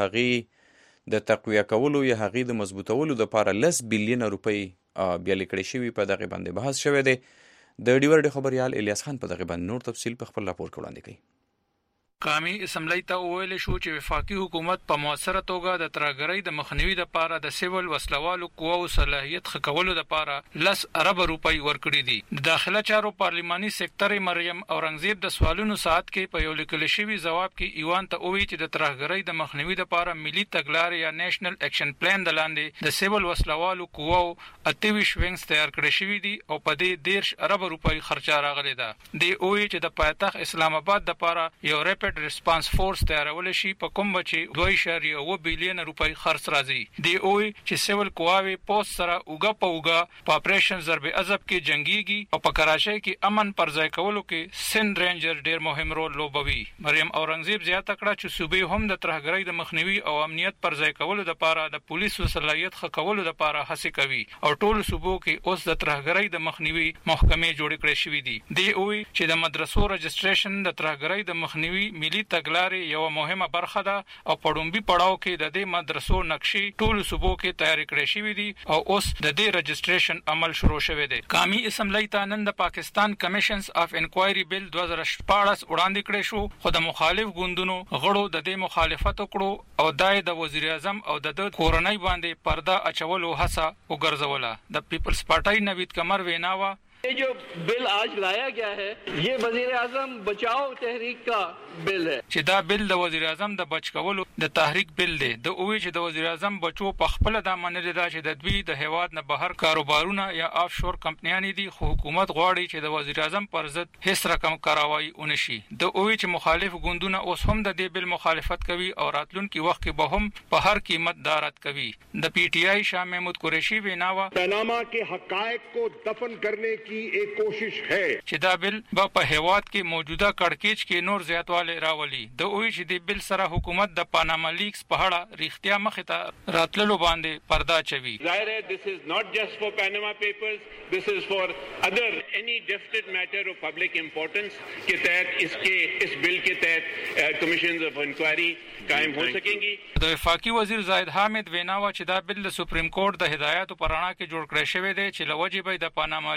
هغې د تقویه کولو یا هغې د مضبوطولو لپاره 10 بلین روپۍ بیا لیکل شوي په دغه باندې بحث شوی دی. د ډیو ریډیو خبريال الیاس خان په دغه باندې نور تفصیل په خپل راپور کې وړاندې کوي. قومي اسمبلی ته ویل شو چې وفاقي حکومت په موثره توګه د ترهګرۍ د مخنیوي لپاره د سیول وسلوالو قواو صلاحیت خکولو لپاره 10 ارب روپۍ ورکړي دي. د داخله چارو پارلماني سکتر مریم اورنګزیب د سوالونو ساعت کې په یو لیکل شوی جواب کې ایوان ته وویل چې د ترهګرۍ د مخنیوي لپاره ملي تګلارې یا نېشنل اکشن پلان د لاندې د سیول وسلوالو قواو 28 وینګز تیار کړی شوی دي او په دې 10 ارب روپۍ خرچه راغلي ده. د وویل چې د پایتخت اسلام آباد لپاره یو ریپټ ریسپانس فورس تیارول شي په کوم چې 2.9 بلین روپۍ خرڅ راځي. دی اوی چې سیول قواوی پوسټ سره اوګه په اوګه په اپریشن ضرب عذاب کې جنگيږي او په کراچۍ کې امن پر ځای کولو کې سند رینجر ډیر مهم رول لوبوي. مریم اورنګزیب زیاته کړه چې صوبې هم د ترهګرۍ د مخنیوي او امنیت پر ځای کولو لپاره د پولیسو صلاحیت خکولو لپاره هڅه کوي او ټول صوبو کې اوس د ترهګرۍ د مخنیوي محکمې جوړ کړې شوې دي. دی اوی چې د مدرسو رجسټریشن د ترهګرۍ د مخنیوي ملي تګلارې یو مهمه برخه ده او په ډومبي پړاو کې د دې مدرسو نقشې ټول صوبو کې تیار کړې شوې دي او اوس د دې رجسټریشن عمل شروع شوی دی. قومي اسمبلی ته نن د پاکستان کمیشنز اف انکوایری بل 2014 وړاندې کړی شو خو د مخالف ګوندونو غړو د دې مخالفت وکړو او دای د وزیر اعظم او د کورنۍ باندې پرده اچولو هڅه وګرځوله. د پیپلز پارټۍ نوید قمر ویناوا ये जो बिल आज लाया गया है ये वजीर आजम बचाओ तहरीक का बिल है. چې دا بل د وزیر اعظم د بچ کولو د تحریک بل دی. د اووی چې د وزیر اعظم بچو په خپل د منلې دا چې د دوی د هیواد نه بهر کاروبارونه یا آف شور کمپنیان دي خو حکومت غواړي چې د وزیر اعظم پر ضد هیڅ رقم کاروایی ونشي. د اووی چې مخالف ګوندونه اوس هم د دې بل مخالفت کوي او راتلونکي وخت کې به هم په هر قیمت دارت کوي. د پی ټی آی شاه محمود قریشی ویناوا پاناما کے حقائق کو دفن کرنے کی ایک کوشش ہے چې دا بل په هیواد کې موجوده کړکېچ کې نور زیاتوالی راولي. د اووی چې د بل سره حکومت د پاناما لیکس په اړه ریښتیا مخې ته راتللو باندې پردا چوي. ظاهر ہے this is not just for Panama Papers, this is for other any definite matter of public importance के तहत इस बिल के तहत कमीशंस ऑफ इंक्वायरी कायम हो सकेंगी. د وفاقي وزیر زاهد حامد ویناوا چې دا بل د سپریم کورټ د هدایتو پر اړه کې جوړ کړی شوی دی چې لوجې به د پاناما لیکس او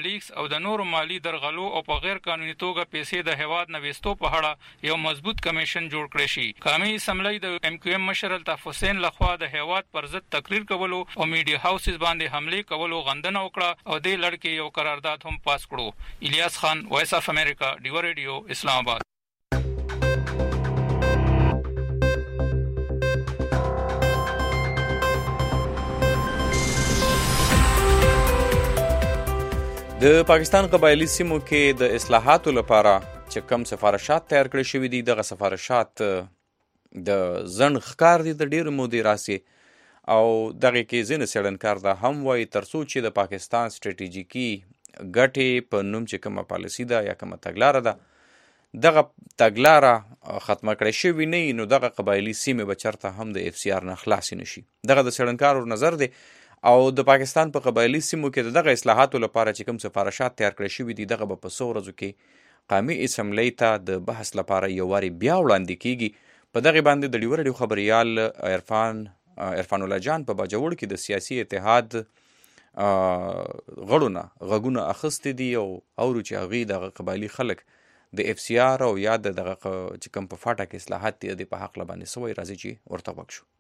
او د نورو مالی درغلو او په غیر قانوني توګه پیسې د هیواد نه وستو په اړه یو مضبوط کمیشن جوړ کړی شي. قومي اسمبلی د MQM مشر الطاف حسین لخوا د هیواد پر ضد تقریر کولو او میډیا هاوسز باندې حمله کولو غندنه وکړه او د لړ یو قرارداد هم پاس کړو. الیاس خان، وایس اف امریکا، ډیو ریډیو، اسلام آباد. د پاکستان قبایلی سیمو کې د اصلاحاتو لپاره چې کم سفارشات تیار کړی شوي دي، دغه سفارشات د ځنډ ښکار دي د ډېرو مودې راسي او دغه کې ځینې څېړنکار دا هم وایي تر څو چې د پاکستان سټریټیجیکي ګټې په نوم چې کومه پالیسي ده یا کومه تګلاره ده دغه تګلاره ختمه کړی شوي نه وي، نو دغه قبایلي سیمې به چېرته هم د FCR نه خلاصې نه شي. دغه د څېړنکارو نظر دی او د پاکستان په قبایلي سیمو کې دغه اصلاحاتو لپاره چې کوم سفارشات تیار کړی شوي دي دغه به په څو ورځو کې قومي اسمبلی ته د بحث لپاره یو وارې بیا وړاندې کیږي. په دغه باندې د ډیو ریډیو خبریال عرفان الله جان په باجوړ کې د سیاسي اتحاد غړو نه غږونه اخیستي دي او اورو چې هغوی دغه قبایلي خلک د FCR او یا دغه چې کوم په فاټه کې اصلاحات دي د په حق باندې څه وایي، راځي چې ورته غوږ شو.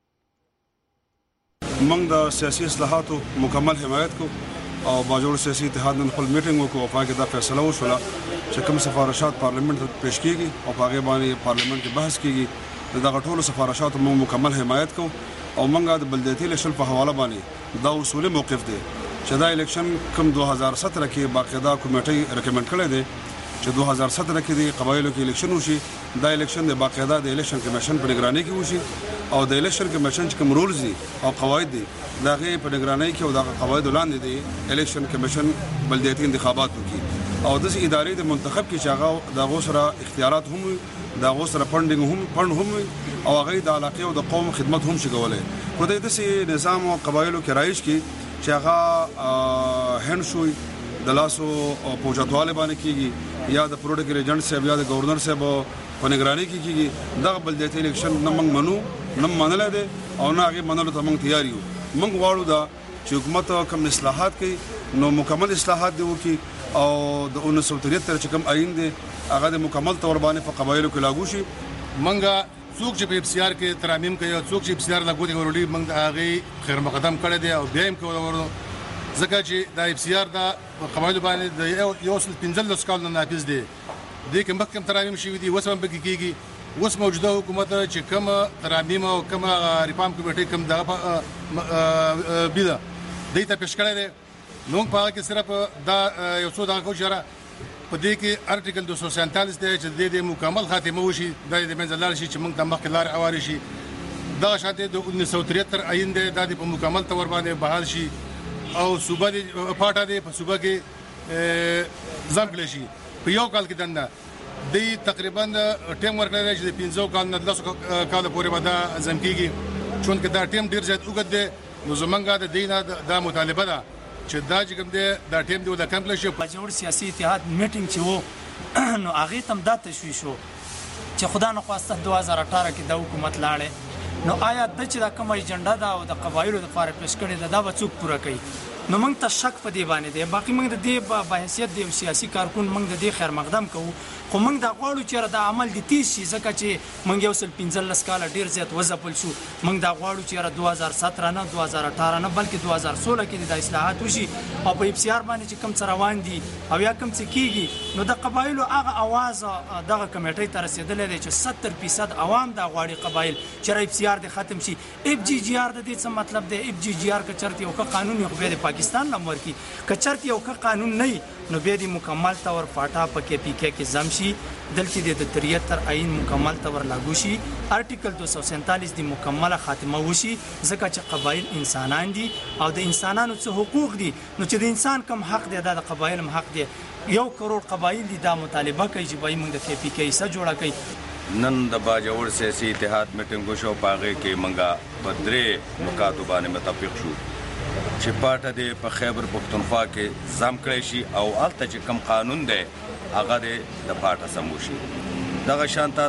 موږ د سیاسي اصلاحاتو مکمل حمایت کو او باجوړ سیاسي اتحاد نن خپل میټینګ وکړو او هغه دا فیصله وشوله چې کوم سفارشات پارلیمنت ته پیش کیږي او هغه باندې پارلیمنت کې بحث کیږي. دغه ټولو سفارشاتو موږ مکمل حمایت کو او موږ د بلدیاتي الیکشن په حواله باندې دا اصولي موقف دی چې دا الیکشن کوم 2017 کې باقاعده کمیټه ریکمند کړی دی چې 2017 کې د قبایلو کې الیکشن وشي. دا الیکشن د باقاعده د الیکشن کمیشن په نگرانی کې وشي او د الیکشن کمیشن چې کوم رولز دي او قواعد دي دا غي په نگرانی کې او دا قواعد لاندې دي الیکشن کمیشن بلدیاتي انتخابات وکړي او د ادارې د منتخب کې چې هغه د غوسره اختیارات هم د غوسره فندینګ هم او هغه د علاقې او د قوم خدمت هم شي کولای. خو د دې نظام او قبایلو کې رایج کې چې هغه هند شوي د لاسو پوجاتواله باندې کیږي یا د پروټوکول ایجنټ صاحب یا د گورنر صاحب په نگرانی کې کیږي. دغه بلدیاتي الیکشن نه موږ منو نه منل دي او نه هغه منلو ته موږ تیار یو. موږ غواړو دا چې حکومت کوم اصلاحات کوي نو مکمل اصلاحات دی وکي او د 1973 چې کوم آئین دی هغه د مکمل تور باندې په قبایلو کې لاګو شي. منګه څوک چې په FCR کې ترامیم کوي او څوک چې FCR لا ګوتې ورولي موږ هغه خیر مقدم کړی دی او بیا هم کوو ځکه چې د FCR دا قبایلو باندې د یو 15 کال نه نافذ دی. د کوم محکم ترامیم شوی دی وسم به کیږي اوس موجوده حکومت چې کوم ترامیم او کوم ریفارم کمیټه کوم دغه بيده دیته پیش کړی دی نو په هغه کې صرف دا یو څو دغه کوچره په دې کې ارټیکل 247 دی چې د مکمل خاتمه وشي د منځلار شي چې موږ د مخکې لار اواري شي. دا شاته د 1973 آئین دی د په مکمل تور باندې بحال شي او صوبه دی پاټه دی په صوبه کې ځم کړی شي په یو کال کې دنه دی تقریبا ټیم ورکړی چې د 15 کال نه 10 کال پورې به دا ځم کیږي چون کې دا ټیم ډیر زیات وګد دی. نو زمونږه د دینه دا مطالبه ده چې دا چې کوم دی دا ټیم دی د کمپلیټ شي. باجوړ سیاسي اتحاد میټینګ چې وو نو هغه تم دا تشویش شو چې خدا نه خواسته 2018 کې د حکومت لاړې نو آیا د چې دا کوم ایجنډا دا او د قبایلو د لپاره پیش کړي دا به څوک پوره کوي. نو موږ ته شک په دې باندې دی. باقي موږ د دې په حیثیت د سیاسي کارکون موږ د دې خیر مقدم کوو خو موږ دا غواړو چې دا عمل د تیز شي ځکه چې موږ یو سل 15 کال ډیر زیات وځپل شو. موږ دا غواړو چې 2017 نه 2018 نه بلکې 2016 کې د اصلاحات وشي او په FCR باندې چې کم څه روان دي او یا کم څه کیږي نو د قبایلو هغه आवाज دغه کمیټې ته رسیدلې ده چې 70% عوام دا غواړي قبایل چې FCR د ختم شي. FGGR د دې څه مطلب دی؟ FGGR کچرته یو قانون یو به پاکستان لمر کی کچرته یو قانون نه نو به دې مکمل تور فاټا په KPK کې زم شي دلته د 73 آئین مکمل تور لاګو شي ارټیکل 247 دی مکمله خاتمه وشي ځکه چې قبایل انسانان دي او د انسانانو څه حقوق دي نو چې د انسان کم حق دی د قبایل هم حق دی. 1 کروڑ قبایل دي دا مطالبه کوي چې بای موږ د KPK سره جوړه کوي. نن د باجوړ سیاسي اتحاد میټینګ شو پاغه کې منګه په درې نکاتو باندې متفق شو چې پاټه دی په خیبر پختونخوا کې ځم کړی شي او الته چې کم قانون دی هغه د پاټه سمو شي. دغه شانته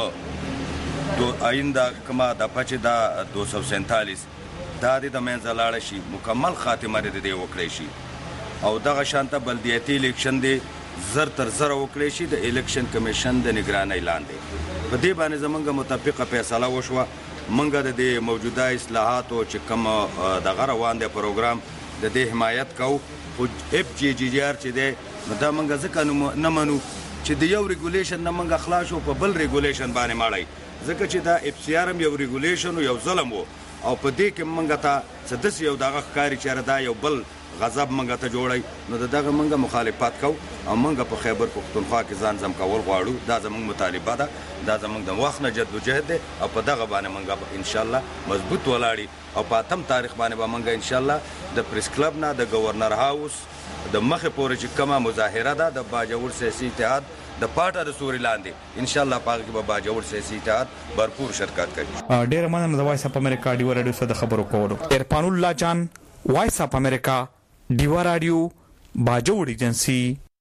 د آئین دا کما د پچ دا 247 دا د منځ لاړ شي مکمل خاتمه دې وکړي شي او دغه شانته بلدیاتي الیکشن دی زر تر زره وکړی شي د الیکشن کمیشن د نگرانۍ لاندې. په دې باندې زمونږ متفقه فیصله وشوه. مونږ د دې موجوده اصلاحاتو چې کوم دغه روان دی پروګرام د دې حمایت کوو. خو اف جی جی آر چې دی نو دا مونږ ځکه نه منو چې د یو ریګولیشن نه مونږ خلاص شو په بل ریګولیشن باندې مړی، ځکه چې دا اف سی آر هم یو ریګولیشن او یو ظلم و او په دې کې مونږ ته څه داسې یو دغه ښکاري چې دا یو بل غضب مونږ ته جوړی. نو د دغه مونږ مخالفت کوو او مونږ په خیبر پښتونخوا کې ځان ځم کول غواړو. دا زمونږ مطالبه ده، دا زمونږ د وخت نه جدوجهد دی او په دغه باندې مونږ انشاءالله مضبوط ولاړي او په 8 تاریخ باندې به مونږ انشاءالله د پریس کلب نه د گورنر هاوس د مخې پورې چې کومه مظاهره ده د باجوړ سیاسي اتحاد د پاټه د سوري لاندې انشاءالله په هغه کې به باجوړ سیاسي اتحاد بھرپور شرکت کوي. ډېره مننه د وایس اپ امریکا ډیوا رادیو سره د خبرو کولو. عرفان الله جان، وایس اپ امریکا ډیوا رادیو، باجوړ ایجنسی.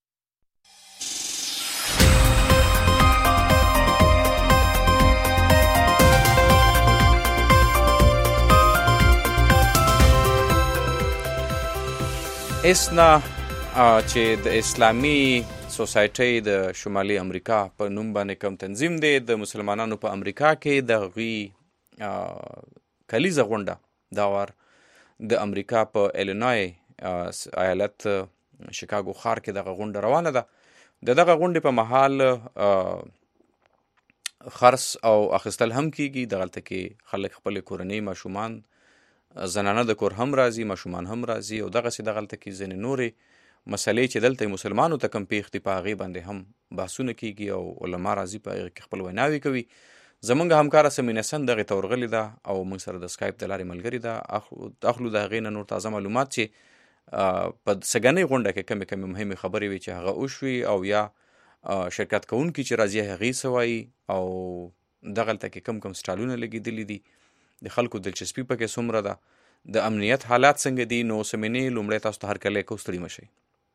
اسنا چې د اسلامي سوسایټي د شمالي امریکا په نوم باندې کوم تنظیم دی د مسلمانانو په امریکا کې د غوي کلیزه غونډه دا وار د امریکا په ایلینوای ایالت شیکاګو ښار کې دغه غونډه روانه ده. د دغه غونډې په مهال خرڅ او اخیستل هم کیږي. دغلته کې خلک خپل کورنۍ ماشومان زنانه د کور هم راځي، ماشومان هم راځي او دغسې دغلته کې ځینې نورې مسلې چې دلته مسلمانو ته کم پیښ دي په هغې باندې هم بحثونه کیږي او علما راځي په هغې کې خپل ویناوې کوي. زمونږ همکاره سمینه سن دغې ته ورغلې ده او موږ سره د سکایپ د لارې ملګرې ده. اخلو د هغې نه نور تازه معلومات چې په سږنۍ غونډه کې کمې کمې مهمې خبرې وي چې هغه وشوي او یا شرکت کوونکي چې راځي هغې څه وایي او دغلته کې کم کم سټالونه لګېدلي دي، د خلکو دلچسپي پکې څومره ده، د امنیت حالات څنګه دي. نو سمینې لومړی تاسو ته هرکلی کوو، ستړي مه شئ.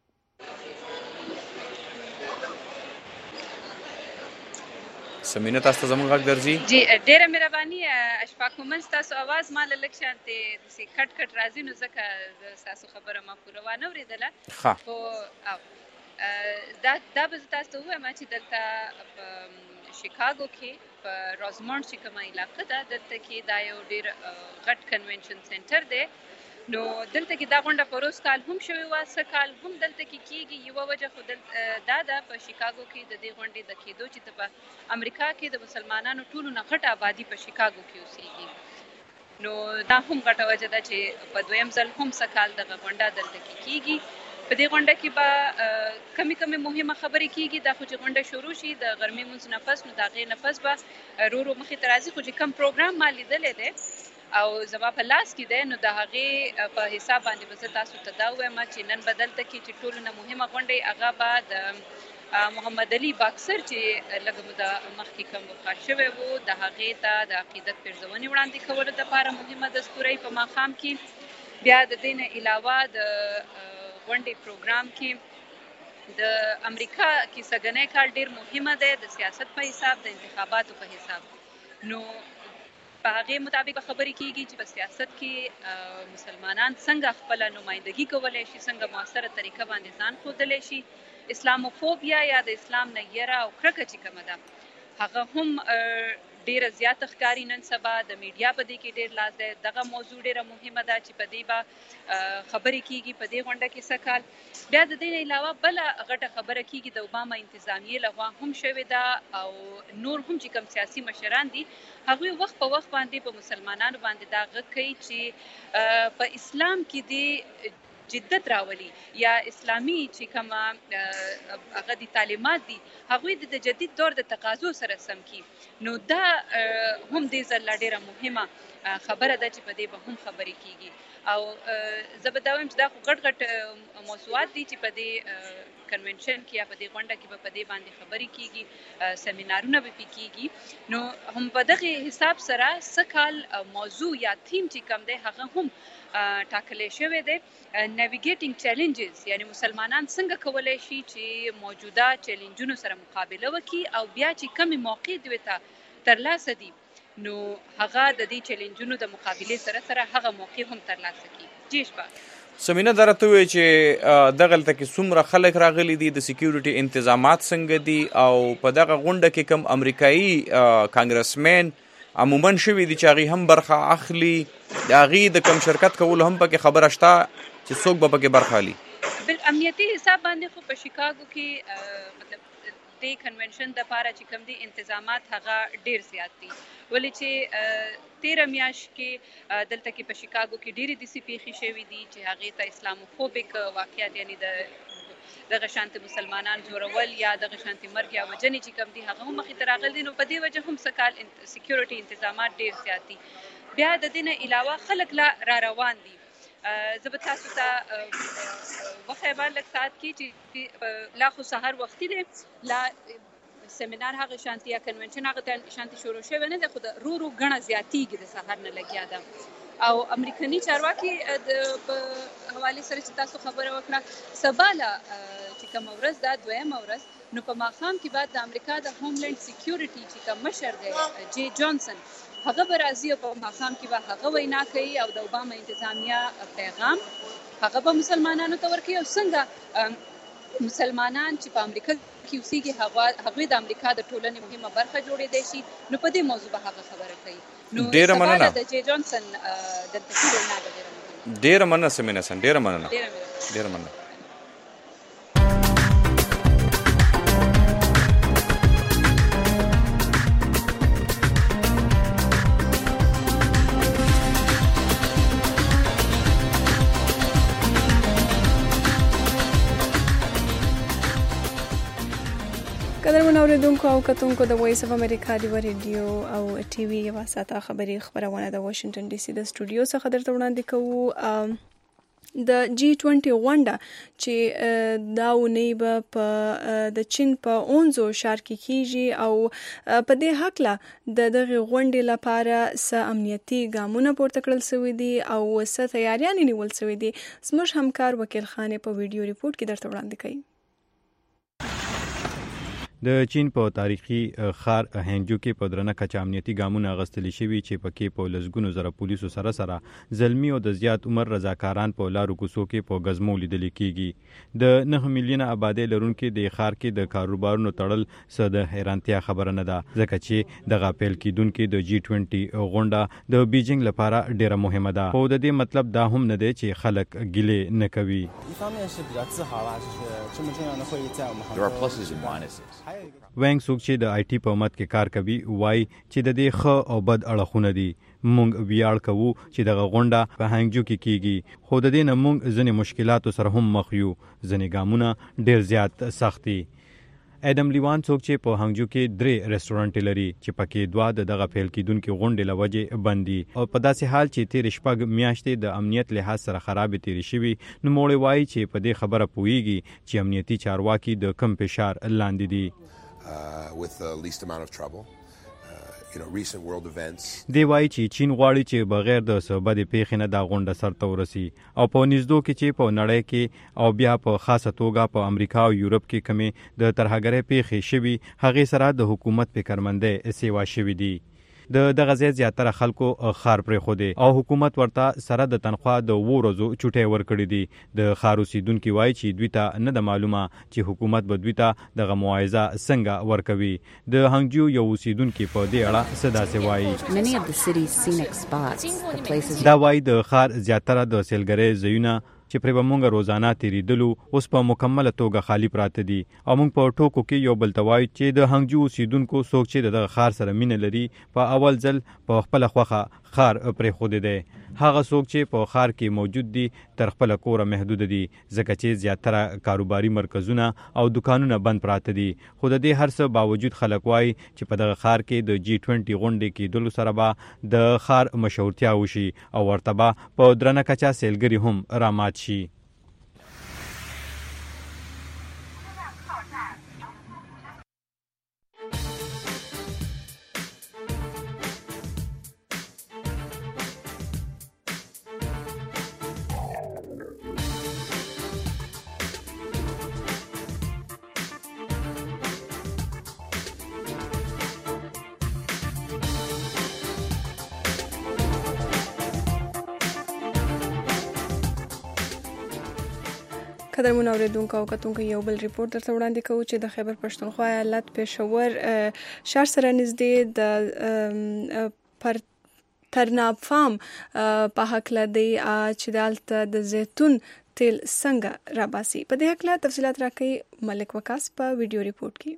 سمینه تاسو ته زموږ غږ درځي؟ جی ډیره مهرباني. اشفاق مومن ستاسو اواز ما له لږ شانتې داسې کټ کټ راځي نو ځکه ستاسو خبره ما پوره وانه اورېدله. خو دا به زه تاسو ته ووایم چې دلته په شیکاګو کې په روزمونډ چې کومه علاقه ده دلته کې دا یو ډېر غټ کنونشن سنټر دی. نو دلته کې دا غونډه په روز کال هم شوې وه، څه کال هم دلته کې کېږي. یوه وجه خو دا ده په شیکاګو کې د دې غونډې د کېدو چې په امریکا کې د مسلمانانو ټولو نه غټه آبادي په شیکاګو کې اوسېږي. نو دا هم غټه وجه ده چې په دویم ځل هم څه کال دغه غونډه دلته کې کېږي. په دې غونډه کې به کمې مهمه خبرې کېږي. دا خو چې غونډه شروع شي د غرمې لمونځ نه پس نو د هغې نه پس به رو مخې ته راځي. خو چې کوم پروګرام ما لیدلی دی او زما په لاس کې دی نو د هغې په حساب باندې به زه تاسو ته دا ووایم چې نن به دلته کې چې ټولو نه مهمه غونډه هغه به د محمد علي باکسر چې لږ موده مخکې کوم وفات شوی و د هغې ته د عقیدت پیرزونې وړاندې کولو دپاره مهمه دستورۍ په ماښام کې. بیا د دې نه علاوه د غونډې پروګرام کې د امریکا کې سږنی کال ډېر مهمه دی د سیاست په حساب، د انتخاباتو په حساب. نو په هغې مطابق به خبرې کېږي چې په سیاست کې مسلمانان څنګه خپله نمایندګي کولی شي، څنګه مؤثره طریقه باندې ځان ښودلی شي. اسلاموفوبیا یا د اسلام نه یره او کرکه چې کومه ده هغه هم ډیره زیاته ښکاري نن سبا. د میډیا په دې کې ډېر لاس دی. دغه موضوع ډیره مهمه ده چې په دې به خبرې کېږي په دې غونډه کې څه کال. بیا د دې نه علاوه بله غټه خبره کېږي د اوباما انتظامیې لخوا هم شوې ده او نور هم چې کوم سیاسي مشران دي هغوی وخت په وخت باندې په مسلمانانو باندې دا غږ کوي چې په اسلام کې دې جدت راولي یا اسلامي چې کومه هغه دي تعلیمات دي هغوی د جدید دور د تقاضو سره سم کی. نو دا هم دې ځل ډېره مهمه خبره ده چې په دې به هم خبرې کېږي. او زه به دا وایم چې دا خو غټ غټ موضوعات دي چې په دې کنونشن کې یا په دې غونډه کې به په دې باندې خبرې کېږي، سیمینارونه به پې کېږي. نو هم په دغې حساب سره څه کال موضوع یا تیم چې کوم دی هغه هم ټاکلی شوی دی. نیویګیټینګ چیلنجز یعنی مسلمانان څنګه کولی شي چې موجوده چیلنجونو سره مقابله وکړي او بیا چې کمې موقع دوی ته ترلاسه دي نو هغه د دې چیلنجونو د مقابلې سره سره هغه موقع هم ترلاسه کړي. جيش باغ سمینه درته وی چې دغلته کې څومره خلک راغلي دي د سکیورټي انتظامات څنګه دي او په دغه غونډه کې کوم امریکایي کانګرسمن عموما شوي دي چې هغې هم برخه اخلي د هغې د کم شرکت کولو هم پکې خبره شته چې څوک به پکې برخه اخلي بل امنیتي حساب باندې خو په شیکاګو کې مطلب د کنونشن د لپاره چې کوم دي انتظامات هغه ډیر زیات دي ولې چې 13 میاشت کې دلته کې په شیکاګو کې ډېرې داسې پیښې شوي دي چې هغې ته اسلاموفوبیک واقعیت یعنی دغه شانتې مسلمانان جوړول یا دغه شانتې مرګ یا وژنې چې کوم دي هغه هم مخې ته راغلي دي نو په دې وجه هم سکال سکیورټي انتظامات ډېر زیات دي بیا د دې نه علاوه خلک لا را روان دي زه به تاسو ته وښیم لږ ساعت کې چې لا خو سهار وختي دی لا سیمینار هغه شانتي یا کنونشن هغه شانتي شروع شوی نه دی خو د رو ګڼه زیاتېږي د سهار نه لګیا ده او امریکایي چارواکي د حوالې سره چې تاسو خبره وکړه سبا له چې کومه ورځ ده دویمه ورځ نو په ماښام کې بعد د امریکا د هوملینډ سکیورټي چې کوم مشر دی جی جانسن هغه به راځي او په ماښام کې به هغه وینا کوي او د اوباما انتظامیه پیغام هغه به مسلمانانو ته ورکوي او څنګه مسلمانان چې په امریکا کې اوسېږي هغوی د امریکا د ټولنې مهمه برخه جوړېدی شي نو په دې موضوع به هغه خبره کوي نو ډېره مننه د جی جانسن دلته کې وینا ده ډېره مننه سمینه سن ډېره مننه قدرمن اوریدونکو او کتونکو د وایس اف امریکا دی ریډیو او ټي وي یو ساته خبري خبرونه د واشنگټن ډي سي د سټوډیو څخه درته وړاندې کوو د G20 غونډه چې دا ونی به په د چین په اونزو ښار کې کیږي او په دې حق لا د دغه غونډې لپاره س امنیتي ګامونه پورته کړل شوې دي او س تیاریان نیول شوې دي زموږ همکار وکیل خانه په ویډیو ریپورت کې درته وړاندې کوي د چین په تاریخي ښار هنجو کې په درنه کچه امنیتي ګامونه اخیستل شوي چې پکې په لسګونو زره پولیسو سره زلمی او د زیات عمر رضاکاران په لارو کوڅو کې په غزمو لیدل کېږي د 9 میلیونه آبادی لرونکو د ښار کې د کاروبارونو تړل څه د حیرانتیا خبره نه ده ځکه چې دغه پیل کېدونکو د G20 غونډه د بیجینګ لپاره ډیره مهمه ده خو د دې مطلب دا هم نه دی چې خلک ګیلې نه کوي وینګ سوک چې د آی ټي په مت کې کار کوي وای چې د دې ښه او بد اړخونه دي مونږ ویاړ کوو چې دغه غونډه په هنګجو کې کیږي خو د دې نه مونږ ځینې مشکلاتو سره هم مخ یو ځینې ګامونه ډیر زیات سخت دي اډم لیوان څوک چې په هنګجو کې 3 ریسټورانټ لري چې پکې دوه دغه پیل کیدونکو غونډې لوجه بندي او په داسې حال چې 13 شپږ میاشتې د امنیت لحاظ سره خراب تیری شوی نو موړی وای چې په دې خبره پويږي چې امنیتي چارواکي د کم فشار لاندې دي with the least amount of trouble. Recent world events. دی وایي چې چین غواړي چې بغیر د سبب پیښې نه دا غونډه سرته ورسي او په نږدې کې چې په نړۍ کې او بیا په خاصه توګه په امریکا او یورپ کې کمې د ترهګرۍ پیښې شوي هغه سره د حکومت فکرمندۍ سیوا شوي دي د دغه زیاتره خلکو خار پرې خو دي او حکومت ورته سره د تنخوا د ورځو چټي ورکړي دي د خار اوسیدونکو وایي چې دوی ته نه د معلومه چې حکومت به دوی ته دغه معاوضه څنګه ورکوي د هنګجو یو اوسیدونکو په دې اړه صدا سي وایي دا وایي د خار زیاتره د سیلګری زیونه چې پرې به مونږ روزانه تیریدلو اوس په مکمله توګه خالی پراته دي او مونږ په ټوکو کې یو بل توای چې د هنګجو اوسیدونکو څوک چې د خار سره مینه لري په اول ځل په خپل خوخه خار پرې خو دي هغه څوک چې په خار کې موجود دي تر خپل کوره محدود دي ځکه چې زیاتره کاروباري مرکزونه او دکانونه بند پراته دي خو د دې هر څه باوجود خلک وای چې په دغه خار کې د G20 غونډې کې دلو سره به د خار مشهورتیا وشي او ورته به په درنه کچا سیلګری هم رامات شي قدرمن اوریدونکو او کتونکو یو بل ریپورت درته وړاندې کوو چې د خیبر پښتونخوا ایالت پېښور شهر سره نږدې د ترناب فارم په هکله دی چې دلته د زیتون تیل څنګه راباسي. په دې هکله تفصیلات راکوي ملک وکاس په ویډیو ریپورت کې.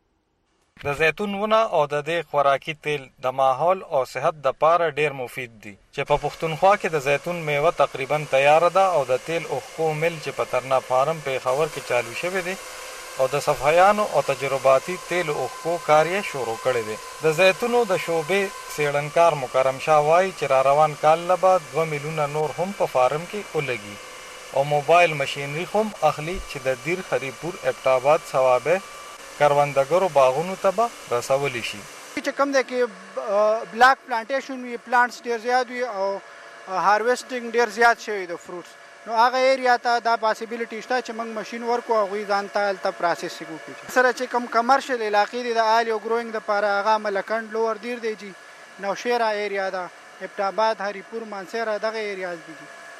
د زیتون ونه او د دې خوراکي تیل د ماحول او صحت د پاره ډیر مفید دي چې په پښتونخوا کې د زیتون میوه تقریبا تیار ده او د تیل اوخکو مل چې په ترناب فارم پېښور کې چالو شوی دی او د صفایانو او تجرباتي تیل اوخکو کار یې شروع کړی دی. د زیتونو د شعبې څېړنکار مکرم شاه وایي چې را روان کال نه به 2 میلیونه نور هم په فارم کې ولګي او موبایل مشینری هم اخلي چې د دیر خریپور ابټاباد ثوابه کروندګرو باغونو ته به رسولی شي. چې کوم دی کې بلاک پلانټیشن وي، پلانټس ډیر زیات وي او هارویسټینګ ډیر زیات شوی د فروټس، نو هغه ایریا ته دا پاسیبিলিټی شته چې موږ ماشين ورکو هغه ځان ته الته پروسس وکړي. سره چې کوم کمرشل علاقې دي د آل او گروینګ د لپاره هغه ملکند لوور دیر دی جی نوشیرا ایریا دا ابټاباد هریپور مانسیرا دغه ایریاز دي.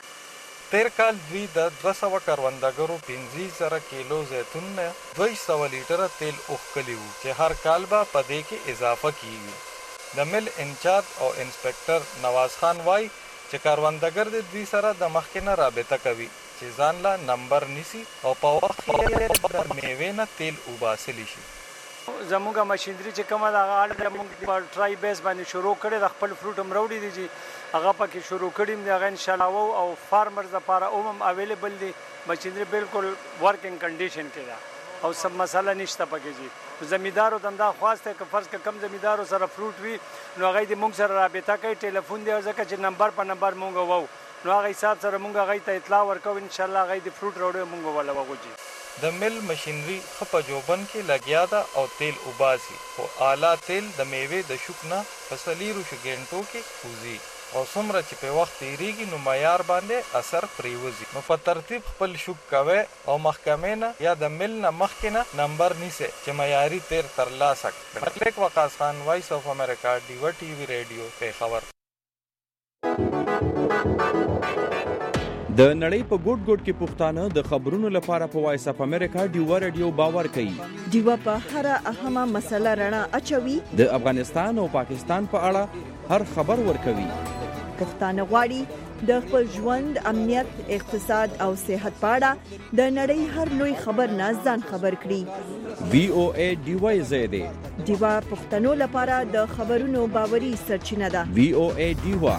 تیر کال دوی د 200 کروندګرو 15,000 کیلو زیتون نه 200 لیټره تیل اوخکلی وو چې هر کال به په دې کې اضافه کیږي. د مل انچارج او انسپکټر نواز خان وای چې کروندګر د دوی سره د مخکنه رابطه کوي چې ځان لا نمبر نیسی او په وخت کې د میوې نه تیل وباسلی شي. زموږه ماشينري چې کومه د هغه موږ په ټرای بیس باندې شروع کړي د خپل فروټ هم راوړي دي چې هغه پکې شروع کړي دی هغه ان شاء الله او فارمرز لپاره هم اویلیبل دي. ماشينري بالکل ورکینګ کنډیشن کې ده او سب مسله نشته پکې جی. زمیدارو دنده خواسته که فرض کم زمیدارو سره فروټ وي نو هغه د موږ سره رابطه کوي، ټلیفون دی ځکه چې نمبر په نمبر موږ وو نو هغه حساب سره موږ هغه ته اطلاع ورکو ان شاء الله هغه د فروټ راوړو موږ ولا وغوږي. د مل مشینری خپه جوبن کې لګیا ده او تیل وباسي او اعلی تیل د میوې د شوک نه په 4 غنټو کې خوځي او څومره چې په وخت تیریږي نو معیار باندې اثر پریوزي. نو په ترتیب خپل شوک کوي او محکمې نه یا د مل نه مخکې نه نمبر نیسه چې معیاري تیر ترلاسه کړي. ملک وقاص خان، وایس اف امریکا، ډیو ټي وی ریډیو پېښور. د نړۍ په ګوټ ګوټ کې پښتانه د خبرونو لپاره په وایس اف امریکا ډیو ریډیو باور کوي. ډیو په هر اهمه مسله رڼا اچوي. د افغانستان او پاکستان په اړه هر خبر ورکوي. پښتانه غواړي د خپل ژوند، امنیت، اقتصاد او صحت په اړه د نړۍ هر لوی خبر نه ځان خبر کړي. VOA ډیو زیاده ډیو پښتنو لپاره د خبرونو باوري سرچینه ده. VOA ډیو.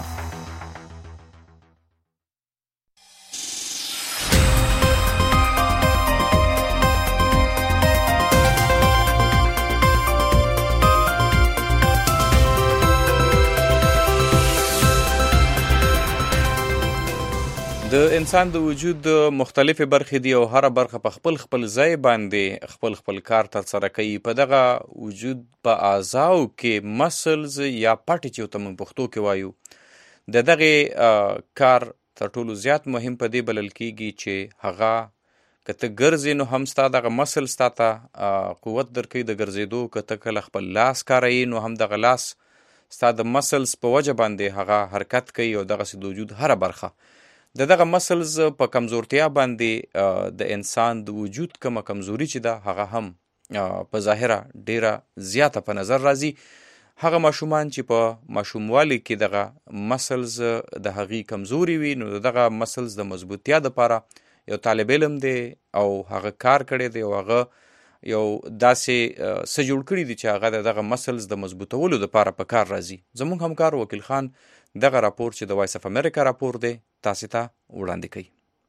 د انسان د وجود مختلفې برخې دي او هر برخه په خپل ځای باندې خپل کار ترسره کوي. په دغه وجود په اعضاو کې مسلز یا پټې چې ته موږ پښتو کې وایو د دغه کار تر ټولو زیات مهم په دې بلل کېږي چې هغه کته ګرځي نو هم ستا دغه مسل ستا ته قوت درکوي د ګرځېدو. کته کله خپل لاس کاروي نو هم دغه لاس ستا د مسلز په وجه باندې هغه حرکت کوي او دغسې د وجود هره برخه دغه مسلز په کمزورتیا باندې د انسان د وجود کومه کمزوري چې ده هغه هم په ظاهره ډیره زیاته په نظر راځي. هغه ماشومان چې په ماشوموالي کې دغه مسلز د هغې کمزوري وي نو دغه مسلز د مضبوطیا دپاره یو طالب علم دی او هغه کار کړی دی او هغه یو داسې څه جوړ کړي دي چې هغه دغه مسلز د مضبوطولو دپاره په کار راځي. زموږ همکار وکیل خان دغه راپور چې د وایس اف امریکا راپور دی تاسو ته وړاندې کوي.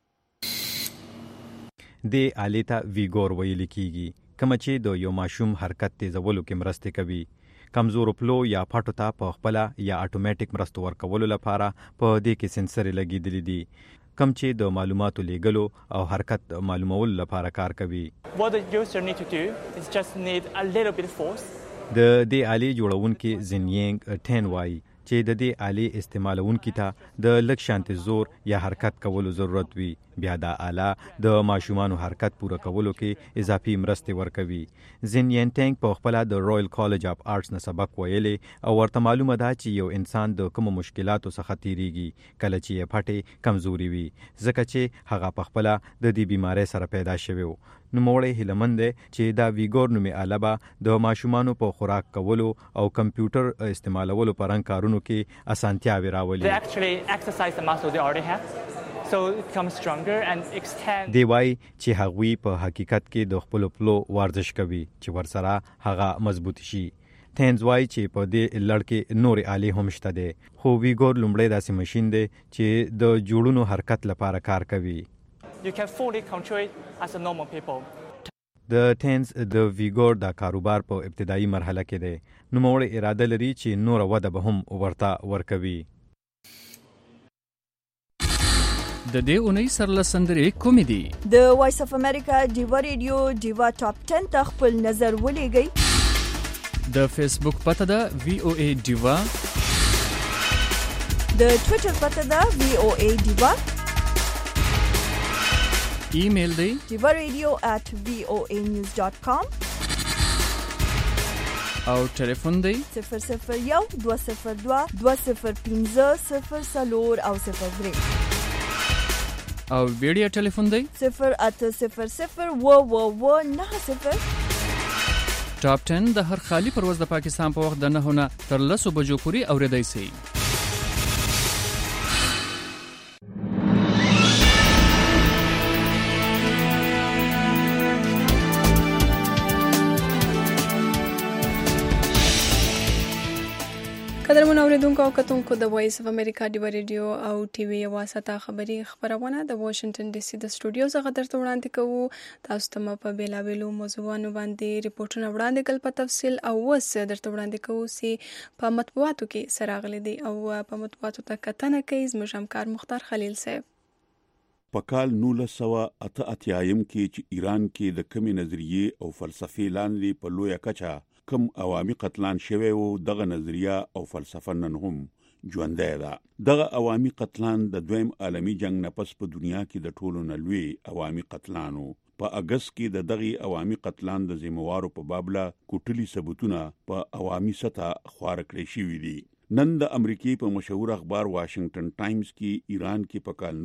د آلې ته ویګور ویل کیږي کوم چې د یو ماشوم حرکت تیزولو کې مرسته کوي. کمزور پلو یا پټو ته په خپل یا اتوماتیک مرسته ورکولو لپاره په دې کې سنسر لګیدلی دي کوم چې د معلوماتو لیږلو او حرکت معلومولو لپاره کار کوي. What the user need to do is just need a little bit force. د دې آلې جوړونکي زینینګ ټین وای چې د دې آلې استعمالونکو ته د لږ شانتي زور یا حرکت کولو ضرورت وي. بیا دا آله د ماشومانو حرکت پوره کولو کې اضافي مرستې ورکوي. زین ینټنګ په خپل د رویل کالج اف آرټس نه سبق ویلې او ورته معلومه ده چې یو انسان د کوم مشکلاتو څخه تیریږي کله چې یې پټې کمزوري وي، ځکه چې هغه په خپل د دې بیماری سره پیدا شوی و. نوموړی هیلمند دی چې دا ویګور نومې آله به د ماشومانو په خوراک کولو او کمپیوټر استعمالولو په رنګ کارونو کې اسانتیاوې راولي. دی وایي چې هغوی په حقیقت کې د خپلو پلو ورزش کوي چې ورسره هغه مضبوط شي. تینز وایي چې په دې لړ کې نورې آلې هم شته دی، خو ویګور لومړی داسې ماشین دی چې د جوړونو حرکت لپاره کار کوي. د تینز د ویګور دا کاروبار په ابتدایي مرحله کې دی. نوموړی اراده لري چې نوره وده به هم ورته ورکوي. د دې اونۍ سرلسندرې کومې دي؟ د وایس اف امریکا ډیوا ریډیو ډیوا ټاپ 10 ته خپل نظر ولېږئ. د فیسبوک پته ده VOA ډیوا، د ټویټر پته ده VOA ډیوا، ایمیل دی divaradio@voanews.com او ټلیفون دی 001 202 205 004 او 03 او ویډیو ټلیفون دی 0800 90. ټاپ 10 د هر خالی پرواز د پاکستان په وخت د 9 نه تر 10 بجو پورې اوریدای شي. قدرمن اوریدونکو او کتونکو د وایس اف امریکا ډیوا ریډیو او ټي وي واسطه خبری خبرونه د واشنگټن ډي سي د سټوډیو څخه درته وړاندې کوو. تاسو ته په بیلابېلو موضوعاتو باندې ریپورتونه وړاندې کول په تفصیل او وس درته وړاندې کوو چې په مطبوعاتو کې سراغلي دي او په مطبوعاتو ته کتنه کوي. زموږ همکار مختار خلیل صاحب په کال 1988 کې چې ایران کې د کمی نظریه او فلسفي لاندې په لویه کچه کم عوامي قتلان شوی وو، دغه نظریه او فلسفه نن هم ژوندۍ ده. دغه عوامي قتلان د دویم عالمي جنگ نه پس په دنیا کې د ټولو نه لوی عوامي قتلانو. په اگست کې د دغه عوامي قتلان د ذمہوارو په بابله کوټلي ثبوتونه په عوامي سطح خوار کړی شوي دي. نن د امریکای په مشهور اخبار واشنگټن ټایمز کې ایران کې په کال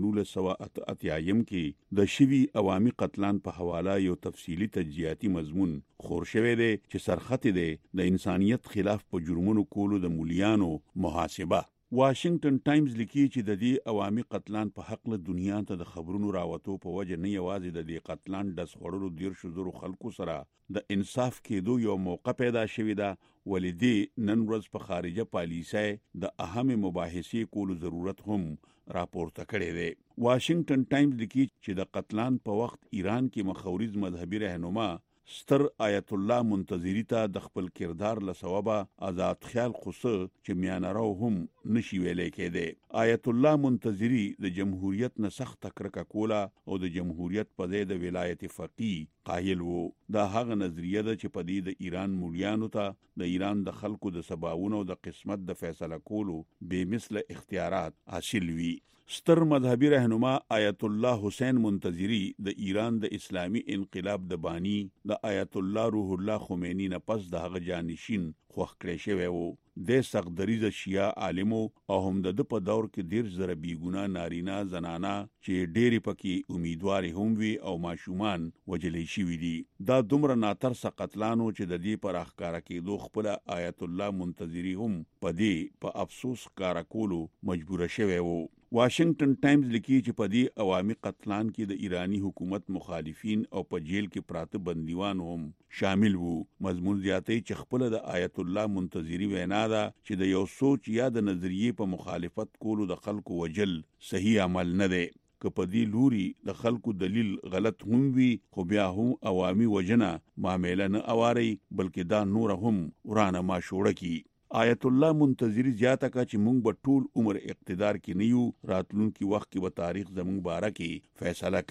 1988 کې د شوی عوامي قتلان په حواله یو تفصیلی تجزیاتی مضمون خور شوی دی چې سرخط دی د انسانیت خلاف په جرمونو کولو د مولیانو محاسبه. واشنگټن ټایمز لیکي چې د دې عوامي قتلان په حق له دنیا ته د خبرونو راوتو په وجه نه یوازې د دې قتلان د سخړلو 1,000 خلکو سره د انصاف کېدو یو موقع پیدا شوې ده، ولې دې نن ورځ په خارجه پالیسۍ د اهم مباحثې کولو ضرورت هم راپورته کړی دی. واشنگټن ټایمز لیکي چې د قتلان په وخت ایران کې مخاورز مذهبي رهنما ستر آیت الله منتظری ته د خپل کردار له سببه آزاد خیال خصه چې میانرو هم نشي ویلې کېده. آیت الله منتظری د جمهوریت نه سخت کرکه کوله او د جمهوریت په ځای د ولایت فقیه قائل وو. دا هغه نظریه ده چې په دې د ایران مولیانو ته د ایران د خلکو د سباونو د قسمت د فیصله کولو بې مثله اختیارات حاصل وي. ستر مذهبي رهنما آیت الله حسین منتظری د ایران د اسلامی انقلاب د بانی د آیت الله روح الله خمینی نه پس د هغه جانشین خوښ کړی شوی وو. د سخدریز شیعه عالمو او هم د په دور کې ډیر زره بیګونه نارینه زنانه چې ډېری پکې امیدواري هم وي او ماشومان وجلې شوي دي. دا دومره ناترسه قتلانو چې د دې پر اخکاره کېدو خپل آیت الله منتظری هم په دې په افسوس کار کولو مجبور شوی وو. واشنگټن ټایمز لیکي چې په دې عوامي قتلان کې د ایرانی حکومت مخالفین او په جیل کې پراته بندیوان هم شامل وو. مضمون زیاتې چې خپل د آیت الله منتظری وینا ده چې د یو سوچ یا د نظریه په مخالفت کولو د خلکو وجل صحیح عمل نه دی. که په دې لوري د خلکو دلیل غلط هم وي خو بیا هم عوامي وجنه معامله نه اواري بلکې دا نور هم ورانه ماشوړه کی. آیت الله منتظری زیاته کا چې مونږ به ټول عمر اقتدار کې نه یو، راتلونکي وخت کې به تاریخ زمونږ باره کې فیصله کوي.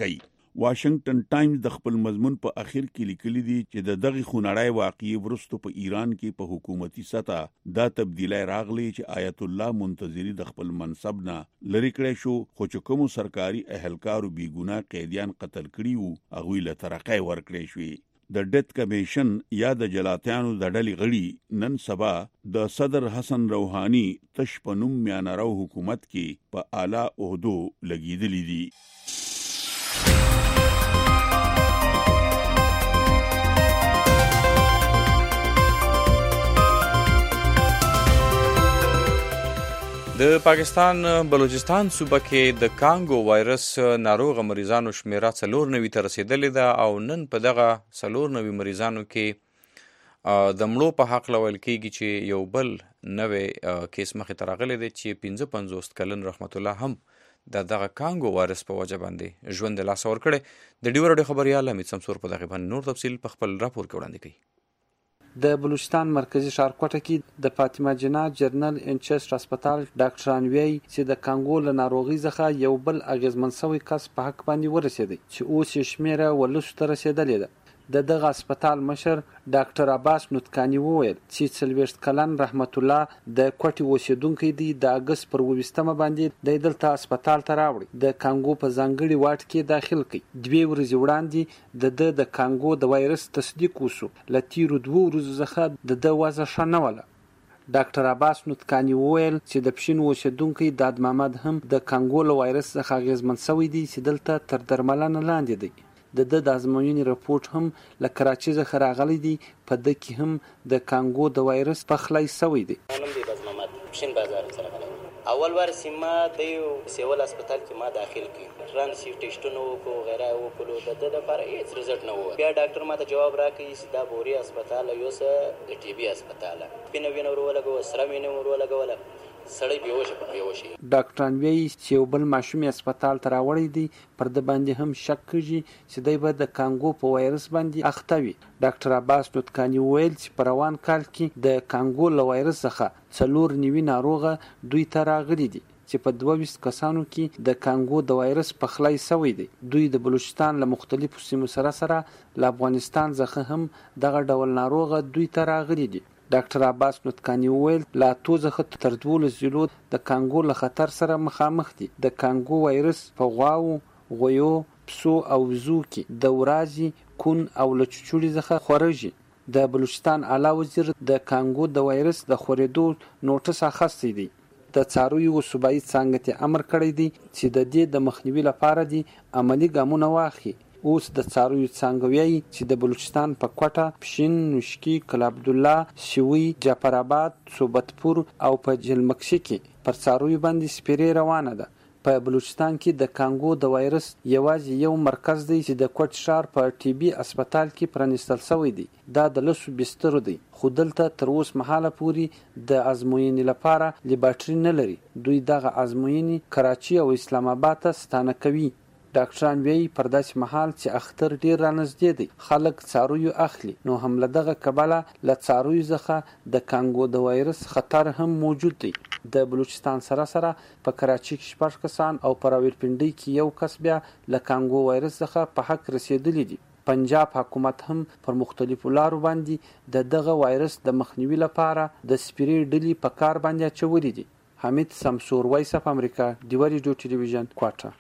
واشنگټن ټایمز د خپل مضمون په اخر کې لیکلي دي چې د دغه خونړۍ واقعي ورستو په ایران کې په حکومتي سطح دا تبدیلی راغلی چې آیت الله منتظری د خپل منصب نه لری کړی شو، خو چې کوم سرکاري اهلکارو بی ګناه قیدیان قتل کړي وو هغوی له ترقۍ ورکړی شوې. د ډیت کمیشن یا د جلاتیانو د ډلې غړي نن سبا د صدر حسن روحانی تش په نوم میانرو حکومت کې په اعلی عہدو لګیدلي دي. د پاکستان بلوچستان صوبه کې د کانګو وایرس ناروغ مریضانو شمیره 94 ته رسیدلې ده او نن په دغه 94 مریضانو کې د مړو په حق لول کېږي چې یو بل نوې کیس مخې ته راغلی دی چې 55 کلن رحمت الله هم دغه کانګو وایرس په وجه باندې ژوند له لاسه ورکړی. د ډیو رادیو خبريال حمید شمسور په دغه باندې نور تفصیل په خپل راپور کې وړاندې کوي. د بلوچستان مرکزی ښارکوټه کې د فاطمه جناح جرنل انچست هسپتال ډاکټران وایي چې د کانګو له ناروغۍ څخه یو بل اغیزمن شوی کس په حق باندې ورسېدی چې اوس یې شمیره ولسو ته رسېدلې ده. د دغه هسپتال مشر ډاکټر عباس نوتکانی وویل چې 40 کلن رحمت الله د کوټي اوسیدونکو دی د اگست پر 20 باندې د دلته هسپتال ته راوړي د کانګو په ځانګړي واټ کې داخل کړي. 2 ورځې وړاندې د کانګو د وایرس تصدیق وشو، لتیرو 2 ورځې څخه د وضع ښه نه وله. ډاکټر عباس نوتکانی وویل چې د پښین اوسیدونکو داد محمد هم د کانګو له وایرس څخه اغیزمن شوی دی چې دلته تر درملنه لاندې دی. د ازموینې رپورټ هم له کراچۍ څخه راغلی دی، په د کې هم د کانګو د وایرس پخلی شوی دی. نوم دی باز محمد پښین بازار سره غلی. اول وار سیمه د سیول هسپتال کې ما داخل کړ، رانسی ټیسټونه وکړو غیره وکړو، د لپاره هیڅ رزلټ نه و. بیا ډاکټر ماته جواب راکړي چې دا بوري هسپتال یو څه د ټي بي هسپتال پینه وینه ورولګو سره وینه ورولګول سړی بیوشي. ډاکټران وایي چې یو بل ماشوم هسپتال ته راوړی دی، پر د باندې هم شک کوي چې دی به د کانګو په وایرس باندې اخته وي. ډاکټر عباس نوتکانی ویل چې په روان کال کې د کانګو له وایرس څخه 94 ناروغه دوی ته راغلي دي چې په 22 کسانو کې د کانګو د وایرس پخلی شوی دی. دوی د بلوچستان له مختلفو سیمو سره له افغانستان څخه هم دغه ډول ناروغه دوی ته راغلي دي. ډاکټر عباس نوتکانی ویل لا توزخه تر 12 ضلعو د کانګو له خطر سره مخامخ دي. د کانګو وایرس په غواو، غویو، پسو او وزو کې د ورازي، کون او لچچوړي څخه خورجي. د بلوچستان اعلی وزیر د کانګو د وایرس د خورېدو نوټس اخیستی دی. د څارویو صوبایي څانګې ته امر کړی دی چې د دې د مخنیوي لپاره دی عملی ګامونه واخلي. اوس د څارویو څانګوي چې د بلوچستان په کوټه، پښین، نوشکی، کلا عبدالله، شوی، جعفر آباد، صوبتپور او په جلمکشي کې پر څارویو باندې سپیرې روانه ده. په بلوچستان کې د کانګو د وایرس یوازې یو مرکز دی چې د کوټ ښار په ټي بي هسپتال کې پرانیستل شوی دی. دا د لسو بسترو دی، خو دلته تر اوس مهاله پورې د ازموینې لپاره لیبارټري نه لري. دوی دغه ازموینې کراچي او اسلام آباد ته ستانه کوي. ډاکټران وایي پر داسې مهال چې اختر ډیر رانږدې دی، خلک څارویو اخلي، نو هم له دغه کبله له څارویو څخه د کانګو د وایرس خطر هم موجود دی. د بلوچستان سره په کراچۍ کې 6 کسان او په راولپنډۍ کې 1 کس بیا له کانګو وایرس څخه په حق رسیدلی دي. پنجاب حکومت هم پر مختلفو لارو باندې دغه وایرس د مخنیوي لپاره د سپیرې ډلې په کار باندې اچولې دي. حمید شمسور، وایس اف امریکا، ډیو ریډیو ټلویزیون، کوټه.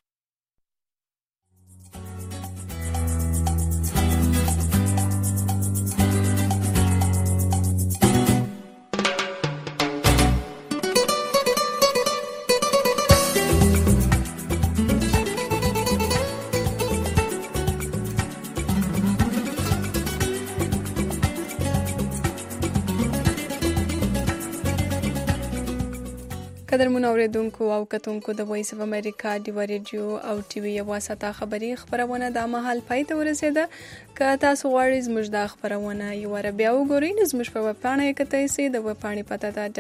قدرمن اوریدونکو او کتونکو د وایس اف امریکا ډیو ریډیو او ټي وي واسطه خبری خبرونه د مهال پای ته ورسېده. که تاسو غواړئ زموږ د خبرونه یو ور بیا وګورئ، نو زموږ په ویب پاڼه کې کتای شئ. د ویب پاڼې پته ده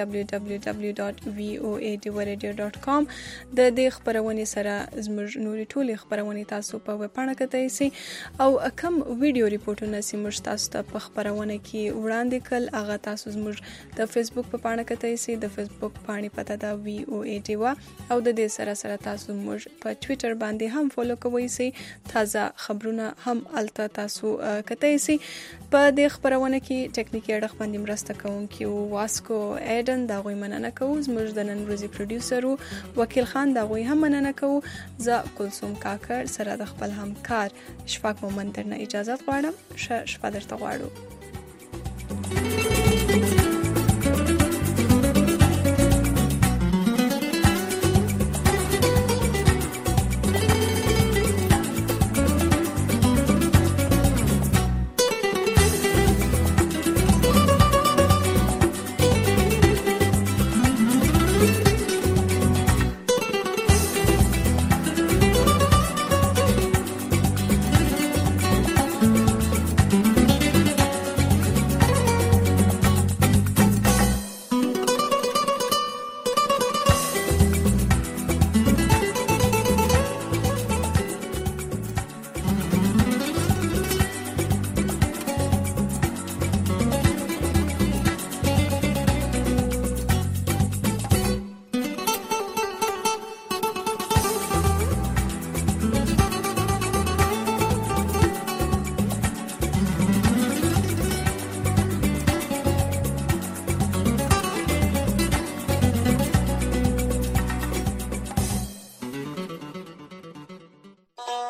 www.voaduaradio.com. د دې خبرونه سره زموږ نوري ټولې خبرونه تاسو په ویب پاڼه کتای شئ، او کم ویډیو ریپورتونه سیمه تاسو ته په خبرونه کې وړاندې کړل هغه تاسو زموږ د فیسبوک په پاڼه کتای شئ. د فیسبوک پاڼې پته ده VOA ډیوا او د دې سره تاسو موږ په ټوئیټر باندې هم فالو کوئ سي تازه خبرونه هم الته تاسو کتئ سي په دې خبرونه کې ټیکنیکي اړخ باندې مرسته کوونکی او واسکو ایډن دا غوي مننه کوو زموږ د نن ورځې پروډوسر وکیل خان دا غوي هم مننه کوو زه کلثوم کاکړ سره د خپل همکار شفاق مومند درنه اجازه غواړم شپه درته غواړو